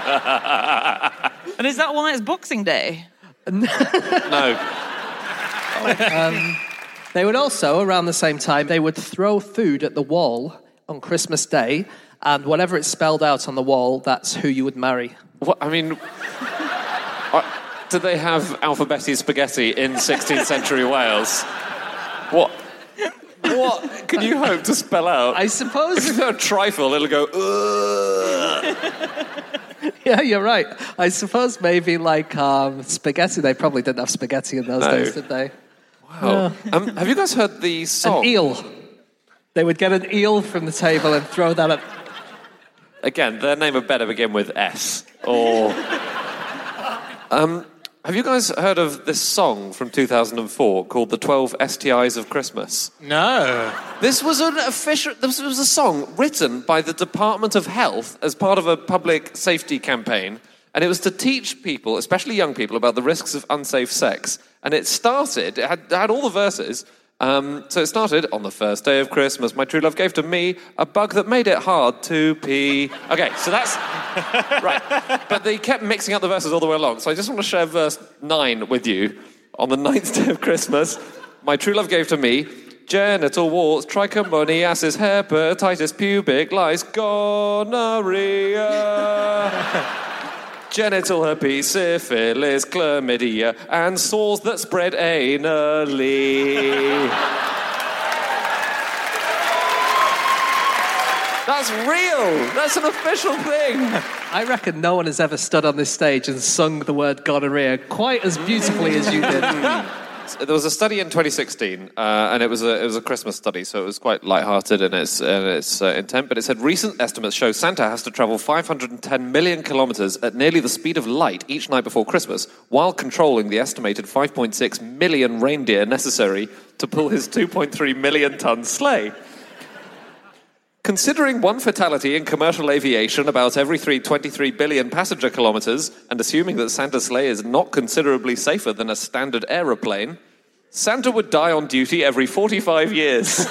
Speaker 7: And is that why it's Boxing Day?
Speaker 6: No.
Speaker 4: um, they would also, around the same time, they would throw food at the wall on Christmas Day, and whatever it spelled out on the wall, that's who you would marry.
Speaker 6: What, I mean, uh, did they have alphabetti spaghetti in sixteenth century Wales? What? What can you hope to spell out?
Speaker 4: I suppose...
Speaker 6: If you throw a trifle, it'll go, ugh.
Speaker 4: Yeah, you're right. I suppose maybe like um, spaghetti. They probably didn't have spaghetti in those
Speaker 6: no.
Speaker 4: days, did they?
Speaker 6: Wow. Yeah. Um, have you guys heard the song?
Speaker 4: An eel. They would get an eel from the table and throw that at...
Speaker 6: Again, their name had better begin with S. Or... um, have you guys heard of this song from two thousand four called The twelve S T Is of Christmas?
Speaker 5: No.
Speaker 6: This was an official... This was a song written by the Department of Health as part of a public safety campaign, and it was to teach people, especially young people, about the risks of unsafe sex. And it started... It had, it had all the verses... Um, so it started, on the first day of Christmas, my true love gave to me a bug that made it hard to pee. Okay, so that's... right. But they kept mixing up the verses all the way along. So I just want to share verse nine with you. On the ninth day of Christmas, my true love gave to me genital warts, trichomoniasis, hepatitis, pubic lice, gonorrhea... genital herpes, syphilis, chlamydia, and sores that spread anally. That's real. That's an official thing.
Speaker 4: I reckon no one has ever stood on this stage and sung the word gonorrhea quite as beautifully as you did.
Speaker 6: So there was a study in twenty sixteen, uh, and it was a it was a Christmas study, so it was quite lighthearted in its in its uh, intent. But it said recent estimates show Santa has to travel five hundred ten million kilometers at nearly the speed of light each night before Christmas, while controlling the estimated five point six million reindeer necessary to pull his two point three million ton sleigh. Considering one fatality in commercial aviation about every three, twenty-three billion passenger kilometers, and assuming that Santa's sleigh is not considerably safer than a standard aeroplane, Santa would die on duty every forty-five years.
Speaker 7: So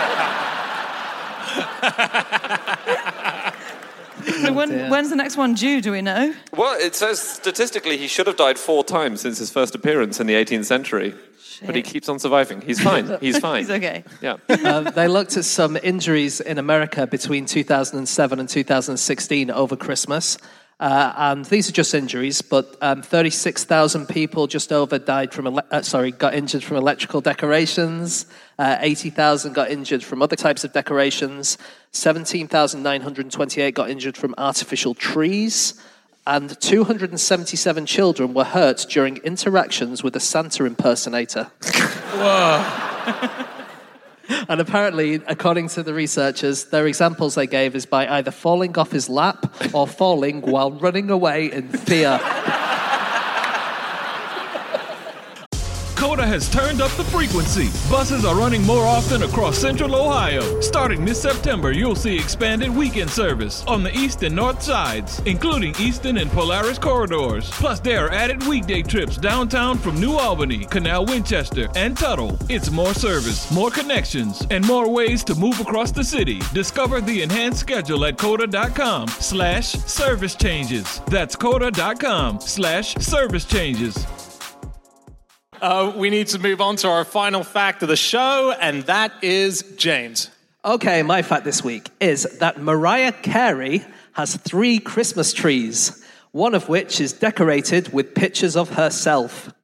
Speaker 7: when, when's the next one due, do we know?
Speaker 6: Well, it says statistically he should have died four times since his first appearance in the eighteenth century. Shit. But he keeps on surviving. He's fine. He's fine.
Speaker 7: He's okay.
Speaker 6: Yeah.
Speaker 4: Um, they looked at some injuries in America between two thousand seven and two thousand sixteen over Christmas. Uh, and these are just injuries, but um, thirty-six thousand people just over died from, ele- uh, sorry, got injured from electrical decorations. Uh, eighty thousand got injured from other types of decorations. seventeen thousand nine hundred twenty-eight got injured from artificial trees. And two hundred seventy-seven children were hurt during interactions with a Santa impersonator.
Speaker 5: Whoa.
Speaker 4: And apparently, according to the researchers, their examples they gave is by either falling off his lap or falling while running away in fear.
Speaker 8: COTA has turned up the frequency. Buses are running more often across Central Ohio. Starting this September, you'll see expanded weekend service on the east and north sides, including Easton and Polaris corridors. Plus, there are added weekday trips downtown from New Albany, Canal Winchester, and Tuttle. It's more service, more connections, and more ways to move across the city. Discover the enhanced schedule at COTA.com slash service changes. That's COTA.com slash service changes.
Speaker 5: Uh, we need to move on to our final fact of the show, and that is James.
Speaker 4: Okay, my fact this week is that Mariah Carey has three Christmas trees, one of which is decorated with pictures of herself.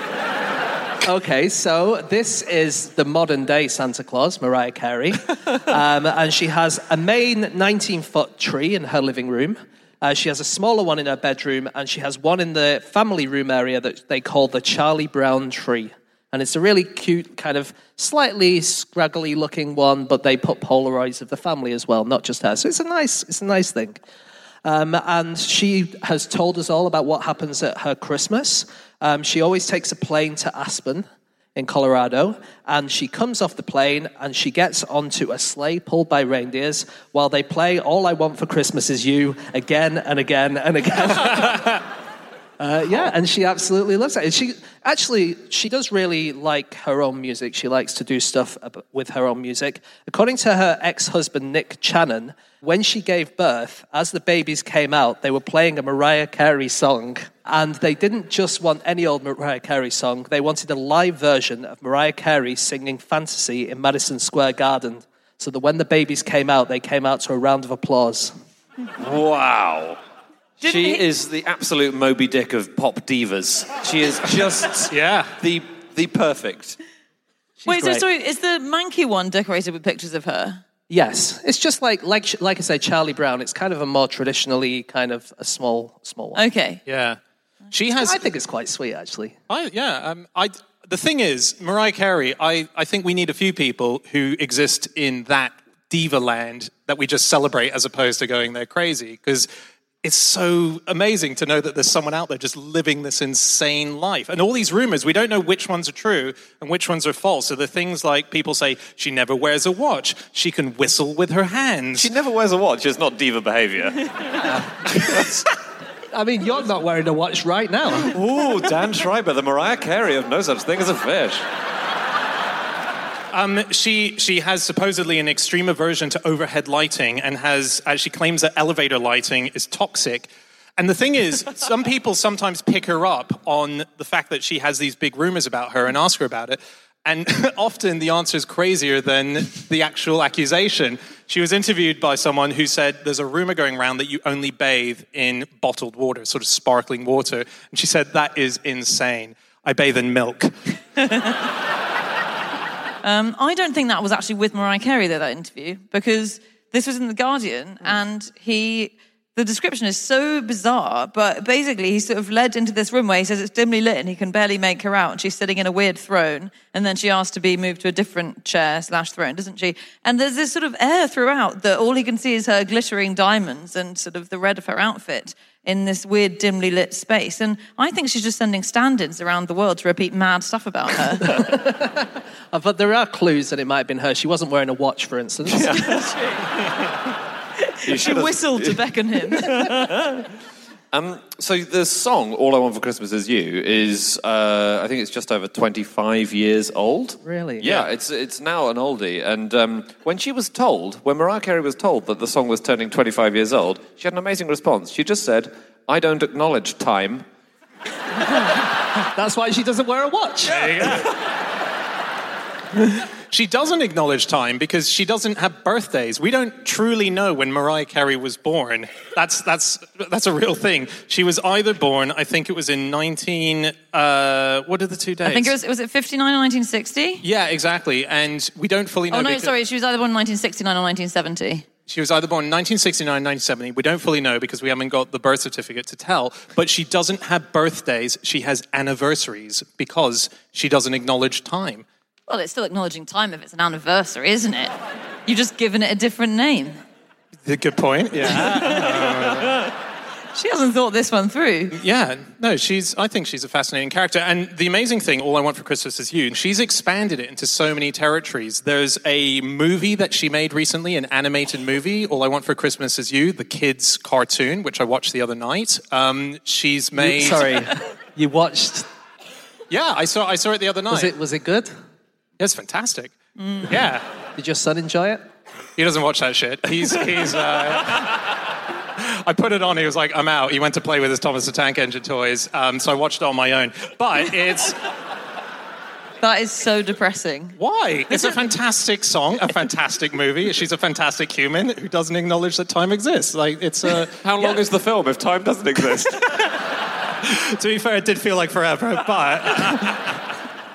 Speaker 4: Okay, so this is the modern-day Santa Claus, Mariah Carey, um, and she has a main nineteen-foot tree in her living room. Uh, she has a smaller one in her bedroom, and she has one in the family room area that they call the Charlie Brown tree. And it's a really cute, kind of slightly scraggly-looking one, but they put Polaroids of the family as well, not just her. So it's a nice, it's a nice thing. Um, and she has told us all about what happens at her Christmas. Um, she always takes a plane to Aspen in Colorado, and she comes off the plane and she gets onto a sleigh pulled by reindeers while they play All I Want for Christmas Is You again and again and again. uh, yeah, and she absolutely loves it. And she actually, she does really like her own music. She likes to do stuff with her own music. According to her ex-husband, Nick Channon, when she gave birth, as the babies came out, they were playing a Mariah Carey song. And they didn't just want any old Mariah Carey song. They wanted a live version of Mariah Carey singing Fantasy in Madison Square Garden. So that when the babies came out, they came out to a round of applause.
Speaker 6: Wow.
Speaker 7: Didn't
Speaker 6: she
Speaker 7: he-
Speaker 6: is the absolute Moby Dick of pop divas. She is just
Speaker 5: Yeah.
Speaker 6: the the perfect.
Speaker 7: Wait, so
Speaker 4: great.
Speaker 7: sorry, is the Mankey one decorated with pictures of her?
Speaker 4: Yes, it's just like, like, like I say, Charlie Brown. It's kind of a more traditionally kind of a small, small one.
Speaker 7: Okay.
Speaker 5: Yeah. She has...
Speaker 4: I think it's quite sweet, actually.
Speaker 5: I, yeah, um, I, the thing is, Mariah Carey, I, I think we need a few people who exist in that diva land that we just celebrate as opposed to going there crazy, because it's so amazing to know that there's someone out there just living this insane life. And all these rumors, we don't know which ones are true and which ones are false. So the things like people say she never wears a watch, she can whistle with her hands.
Speaker 6: She never wears a watch. It's not diva behavior.
Speaker 4: I mean, you're not wearing a watch right now.
Speaker 6: Ooh, Dan Schreiber, the Mariah Carey of No Such Thing as a Fish.
Speaker 5: Um, she she has supposedly an extreme aversion to overhead lighting and has uh, she claims that elevator lighting is toxic. And the thing is, some people sometimes pick her up on the fact that she has these big rumors about her and ask her about it. And often the answer is crazier than the actual accusation. She was interviewed by someone who said there's a rumor going around that you only bathe in bottled water, sort of sparkling water. And she said, that is insane. I bathe in milk.
Speaker 7: Um, I don't think that was actually with Mariah Carey, though, that interview, because this was in The Guardian, and he, the description is so bizarre, but basically he's sort of led into this room where he says it's dimly lit and he can barely make her out. And she's sitting in a weird throne, and then she asks to be moved to a different chair slash throne, doesn't she? And there's this sort of air throughout that all he can see is her glittering diamonds and sort of the red of her outfit in this weird dimly lit space. And I think she's just sending stand-ins around the world to repeat mad stuff about her.
Speaker 4: But there are clues that it might have been her. She wasn't wearing a watch, for instance.
Speaker 7: She whistled to beckon him.
Speaker 6: um, so the song "All I Want for Christmas Is You" is, uh, I think it's just over twenty-five years old.
Speaker 4: Really?
Speaker 6: Yeah, yeah. it's it's now an oldie. And um, when she was told, when Mariah Carey was told that the song was turning twenty-five years old, she had an amazing response. She just said, "I don't acknowledge time."
Speaker 4: That's why she doesn't wear a watch.
Speaker 5: There you go. She doesn't acknowledge time because she doesn't have birthdays. We don't truly know when Mariah Carey was born. That's that's that's a real thing. She was either born, I think it was in nineteen. Uh, what are the two dates?
Speaker 7: I think it was was it fifty-nine or nineteen sixty?
Speaker 5: Yeah, exactly. And we don't fully know.
Speaker 7: Oh no,
Speaker 5: because
Speaker 7: sorry, she was either born in nineteen sixty-nine or nineteen seventy.
Speaker 5: She was either born in nineteen sixty-nine, nineteen seventy. We don't fully know because we haven't got the birth certificate to tell. But she doesn't have birthdays. She has anniversaries because she doesn't acknowledge time.
Speaker 7: Well, it's still acknowledging time if it's an anniversary, isn't it? You've just given it a different name.
Speaker 5: Good point, yeah.
Speaker 7: She hasn't thought this one through.
Speaker 5: Yeah, no, she's. I think she's a fascinating character. And the amazing thing, All I Want for Christmas Is You, she's expanded it into so many territories. There's a movie that she made recently, an animated movie, All I Want for Christmas Is You, the kids' cartoon, which I watched the other night. Um, she's made...
Speaker 4: You, sorry, you watched...
Speaker 5: Yeah, I saw I saw it the other night.
Speaker 4: Was it, was it good?
Speaker 5: It's fantastic. Mm. Yeah.
Speaker 4: Did your son enjoy it?
Speaker 5: He doesn't watch that shit. He's... he's uh... I put it on, he was like, I'm out. He went to play with his Thomas the Tank Engine toys, um, so I watched it on my own. But it's...
Speaker 7: That is so depressing.
Speaker 5: Why? It's a fantastic song, a fantastic movie. She's a fantastic human who doesn't acknowledge that time exists. Like, it's a...
Speaker 6: How long yeah. is the film if time doesn't exist?
Speaker 5: To be fair, it did feel like forever, but...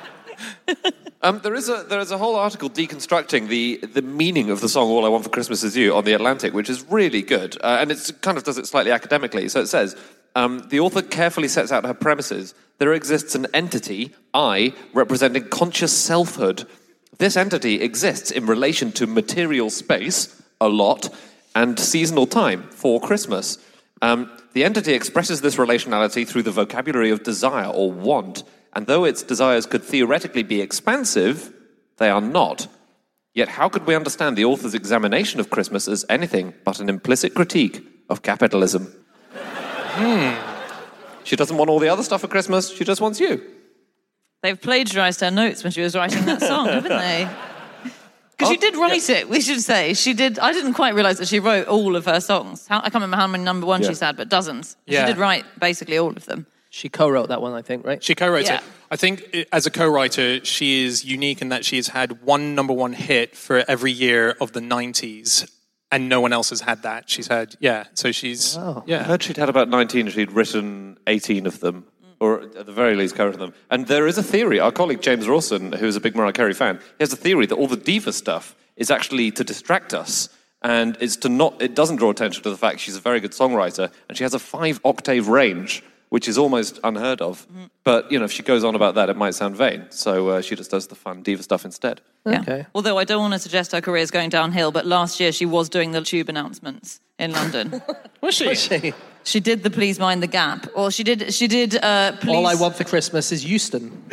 Speaker 6: Um, there is a there is a whole article deconstructing the, the meaning of the song "All I Want for Christmas Is You" on The Atlantic, which is really good, uh, and it kind of does it slightly academically. So it says, um, the author carefully sets out her premises. There exists an entity, I, representing conscious selfhood. This entity exists in relation to material space, a lot, and seasonal time, for Christmas. Um, the entity expresses this relationality through the vocabulary of desire or want. And though its desires could theoretically be expansive, they are not. Yet how could we understand the author's examination of Christmas as anything but an implicit critique of capitalism? Hmm. She doesn't want all the other stuff for Christmas, she just wants you.
Speaker 7: They've plagiarised her notes when she was writing that song, haven't they? Because
Speaker 6: Oh,
Speaker 7: she did write
Speaker 6: yeah.
Speaker 7: it, we should say. She did. I didn't quite realise that she wrote all of her songs. How, I can't remember how many number one
Speaker 6: Yeah.
Speaker 7: she's had, but dozens.
Speaker 5: Yeah.
Speaker 7: She did write basically all of them.
Speaker 4: She co-wrote that one, I think, right?
Speaker 5: She co-wrote
Speaker 7: Yeah.
Speaker 5: it. I think i- as a co-writer, she is unique in that she has had one number one hit for every year of the nineties, and no one else has had that. She's had, yeah, so she's,
Speaker 4: Wow.
Speaker 6: I
Speaker 5: yeah.
Speaker 6: heard she'd had about nineteen, she'd written eighteen of them, or at the very least co-written them. And there is a theory, our colleague James Rawson, who is a big Mariah Carey fan, he has a theory that all the diva stuff is actually to distract us, and it's to not, it doesn't draw attention to the fact she's a very good songwriter, and she has a five-octave range, which is almost unheard of. Mm. But, you know, if she goes on about that, it might sound vain. So uh, she just does the fun diva stuff instead.
Speaker 7: Yeah.
Speaker 4: Okay.
Speaker 7: Although I don't want to suggest her career is going downhill, but last year she was doing the tube announcements in London.
Speaker 5: Was she?
Speaker 4: Was she?
Speaker 7: She did the Please Mind the Gap. Or she did, she did uh, Please...
Speaker 4: All I Want for Christmas is Euston.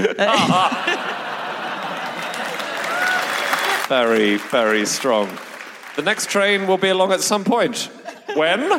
Speaker 6: Very, very strong. The next train will be along at some point. When?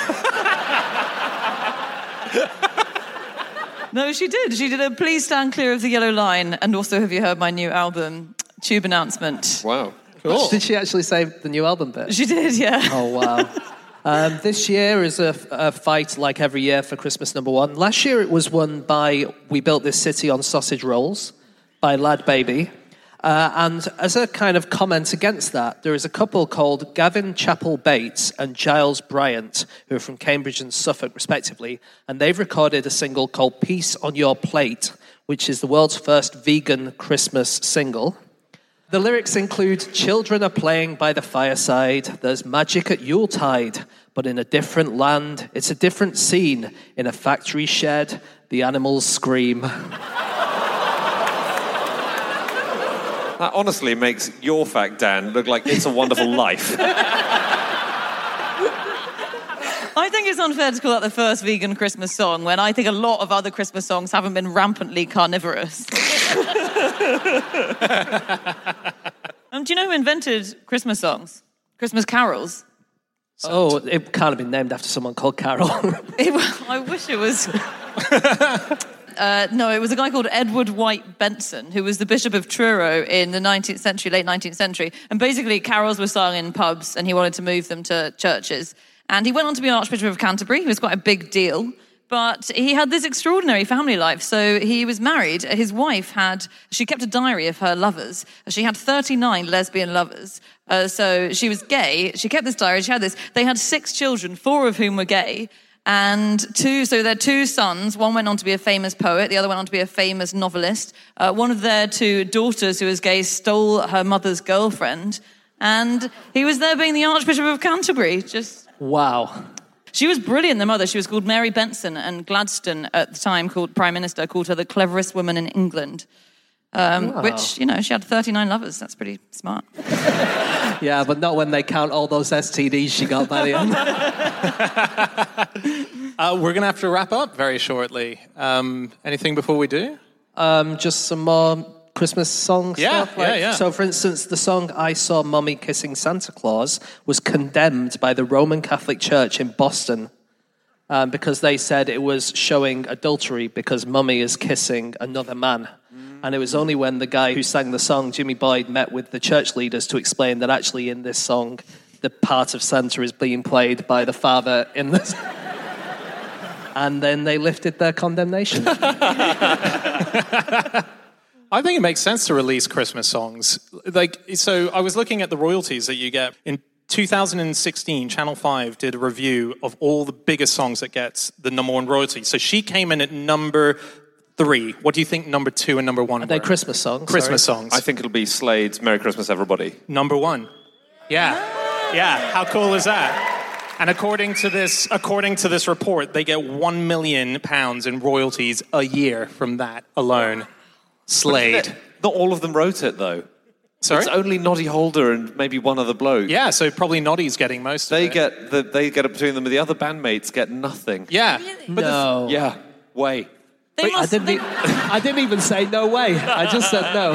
Speaker 7: No, she did. She did a Please Stand Clear of the Yellow Line, and also Have You Heard My New Album tube announcement.
Speaker 6: Wow.
Speaker 5: Cool.
Speaker 4: Did she actually say the new album bit?
Speaker 7: She did, yeah.
Speaker 4: Oh, wow. Um, this year is a, a fight like every year for Christmas number one. Last year it was won by We Built This City on Sausage Rolls by Lad Baby. Uh, and as a kind of comment against that, there is a couple called Gavin Chappell-Bates and Giles Bryant, who are from Cambridge and Suffolk, respectively, and they've recorded a single called Peace on Your Plate, which is the world's first vegan Christmas single. The lyrics include, children are playing by the fireside, there's magic at Yuletide, but in a different land, it's a different scene. In a factory shed, the animals scream.
Speaker 6: That honestly makes your fact, Dan, look like It's a Wonderful Life.
Speaker 7: I think it's unfair to call that the first vegan Christmas song when I think a lot of other Christmas songs haven't been rampantly carnivorous. um, do you know who invented Christmas songs? Christmas carols?
Speaker 4: Oh, it can't have been named after someone called Carol.
Speaker 7: It, I wish it was... Uh, no, it was a guy called Edward White Benson, who was the Bishop of Truro in the nineteenth century, late nineteenth century. And basically, carols were sung in pubs, and he wanted to move them to churches. And he went on to be Archbishop of Canterbury. He was quite a big deal. But he had this extraordinary family life. So he was married. His wife had... She kept a diary of her lovers. She had thirty-nine lesbian lovers. Uh, so she was gay. She kept this diary. She had this. They had six children, four of whom were gay. And two, so their two sons, one went on to be a famous poet, the other went on to be a famous novelist. Uh, one of their two daughters, who was gay, stole her mother's girlfriend. And he was there being the Archbishop of Canterbury. Just
Speaker 4: Wow.
Speaker 7: She was brilliant, the mother. She was called Mary Benson, and Gladstone at the time, called Prime Minister, called her the cleverest woman in England. Um,
Speaker 4: wow.
Speaker 7: Which, you know, she had thirty-nine lovers. That's pretty smart.
Speaker 4: Yeah, but not when they count all those S T Ds she got by the end.
Speaker 5: uh, we're going to have to wrap up very shortly. Um, anything before we do?
Speaker 4: Um, just some more Christmas song
Speaker 5: Yeah,
Speaker 4: stuff. Like,
Speaker 5: yeah, yeah.
Speaker 4: So, for instance, the song I Saw Mummy Kissing Santa Claus was condemned by the Roman Catholic Church in Boston um, because they said it was showing adultery because Mummy is kissing another man. And it was only when the guy who sang the song, Jimmy Boyd, met with the church leaders to explain that actually in this song, the part of Santa is being played by the father in this. And then they lifted their condemnation.
Speaker 5: I think it makes sense to release Christmas songs. Like, so I was looking at the royalties that you get. In two thousand sixteen, Channel five did a review of all the biggest songs that gets the number one royalty. So she came in at number three. What do you think number two and number one
Speaker 4: Are
Speaker 5: were?
Speaker 4: they Christmas songs?
Speaker 5: Christmas
Speaker 4: Sorry.
Speaker 5: songs.
Speaker 6: I think it'll be Slade's Merry Christmas, Everybody.
Speaker 5: Number one. Yeah. Yeah. How cool is that? And according to this, according to this report, they get one million pounds in royalties a year from that alone. Slade.
Speaker 6: Not all of them wrote it, though.
Speaker 5: Sorry?
Speaker 6: It's only Noddy Holder and maybe one other bloke.
Speaker 5: Yeah, so probably Noddy's getting most
Speaker 6: They
Speaker 5: of it.
Speaker 6: get the, they get it between them, and the other bandmates get nothing.
Speaker 5: Yeah. But
Speaker 4: No.
Speaker 6: Yeah, way.
Speaker 7: They
Speaker 4: I
Speaker 7: must,
Speaker 4: didn't,
Speaker 7: they,
Speaker 4: e- I didn't even say no way. I just said no.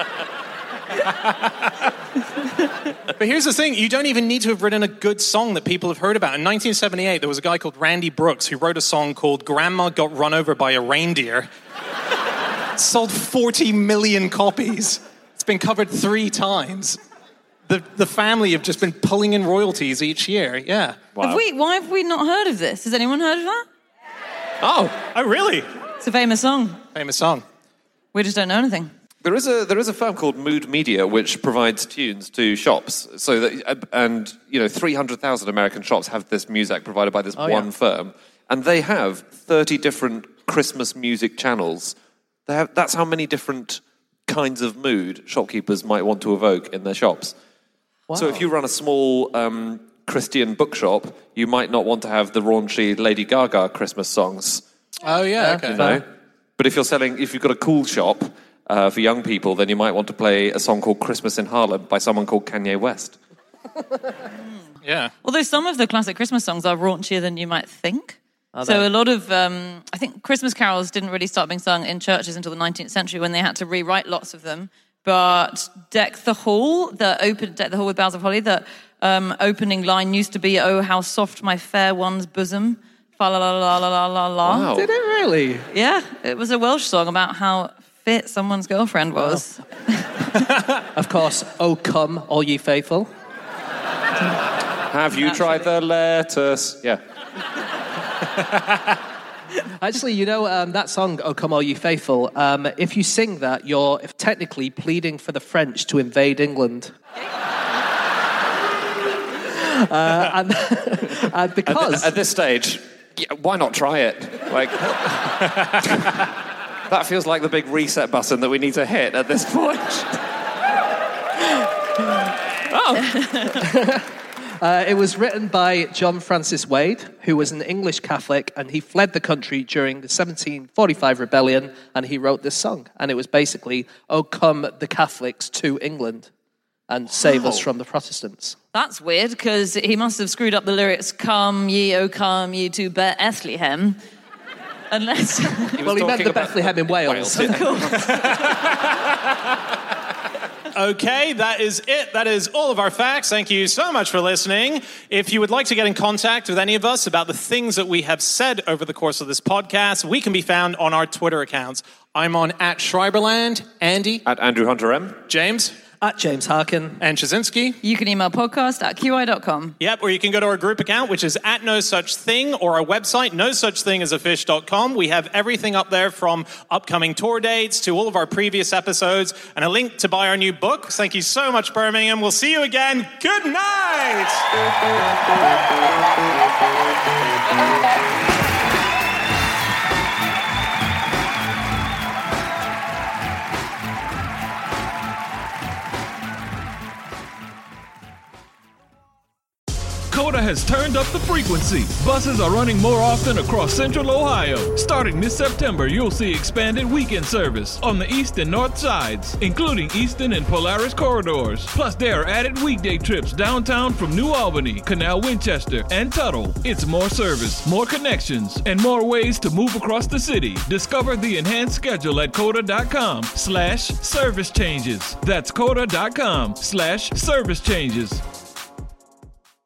Speaker 5: But here's the thing, you don't even need to have written a good song that people have heard about. In nineteen seventy-eight, there was a guy called Randy Brooks who wrote a song called Grandma Got Run Over by a Reindeer. It sold forty million copies. It's been covered three times. The the family have just been pulling in royalties each year, yeah.
Speaker 6: Wow.
Speaker 7: have we, why have we not heard of this? Has anyone heard of that?
Speaker 5: Oh, oh really?
Speaker 7: It's a famous song.
Speaker 5: Famous song.
Speaker 7: We just don't know anything.
Speaker 6: There is a there is a firm called Mood Media which provides tunes to shops. So that and you know three hundred thousand American shops have this music provided by this
Speaker 4: Oh,
Speaker 6: one
Speaker 4: yeah.
Speaker 6: firm, and they have thirty different Christmas music channels. They have, that's how many different kinds of mood shopkeepers might want to evoke in their shops.
Speaker 4: Wow.
Speaker 6: So if you run a small um, Christian bookshop, you might not want to have the raunchy Lady Gaga Christmas songs.
Speaker 5: Oh yeah, okay.
Speaker 6: You know? But if you're selling, if you've got a cool shop uh, for young people, then you might want to play a song called Christmas in Harlem by someone called Kanye West.
Speaker 5: Yeah.
Speaker 7: Although some of the classic Christmas songs are raunchier than you might think.
Speaker 4: Are
Speaker 7: So
Speaker 4: they?
Speaker 7: a lot of, um, I think Christmas carols didn't really start being sung in churches until the nineteenth century when they had to rewrite lots of them. But Deck the Hall, the open Deck the Hall with Boughs of Holly, the um, opening line used to be, "Oh, how soft my fair one's bosom, fa la la la la la la la."
Speaker 6: Wow.
Speaker 4: Did it really?
Speaker 7: Yeah, it was a Welsh song about how fit someone's girlfriend was.
Speaker 4: Of course, oh come, all ye faithful.
Speaker 6: Have you tried the lettuce? Yeah.
Speaker 4: Actually, you know, um, that song, Oh Come All Ye Faithful, um, if you sing that, you're technically pleading for the French to invade England. uh, and, and because...
Speaker 6: At, at this stage, yeah, why not try it? Like, that feels like the big reset button that we need to hit at this point. Oh.
Speaker 4: Uh, it was written by John Francis Wade, who was an English Catholic, and he fled the country during the seventeen forty-five rebellion, and he wrote this song. And it was basically, "Oh, come the Catholics to England and save
Speaker 7: Oh.
Speaker 4: us from the Protestants."
Speaker 7: That's weird, because he must have screwed up the lyrics, "Come ye, oh come ye to Bethlehem." Unless...
Speaker 6: He
Speaker 4: well, he meant the
Speaker 6: about
Speaker 4: Bethlehem in Wales.
Speaker 6: Wales.
Speaker 5: Okay, that is it. That is all of our facts. Thank you so much for listening. If you would like to get in contact with any of us about the things that we have said over the course of this podcast, we can be found on our Twitter accounts. I'm on at Schreiberland, Andy.
Speaker 6: At Andrew Hunter M.
Speaker 5: James.
Speaker 4: At James Harkin.
Speaker 5: And Chazinski.
Speaker 7: You can email podcast at Q I dot com.
Speaker 5: Yep, or you can go to our group account, which is at No Such Thing, or our website, no such thing as a fish dot com. We have everything up there from upcoming tour dates to all of our previous episodes and a link to buy our new book. Thank you so much, Birmingham. We'll see you again. Good night!
Speaker 8: Coda has turned up the frequency. Buses are running more often across Central Ohio. Starting this September, you'll see expanded weekend service on the east and north sides, including Eastern and Polaris corridors. Plus, there are added weekday trips downtown from New Albany, Canal Winchester, and Tuttle. It's more service, more connections, and more ways to move across the city. Discover the enhanced schedule at coda.com slash service changes. That's coda.com slash service changes.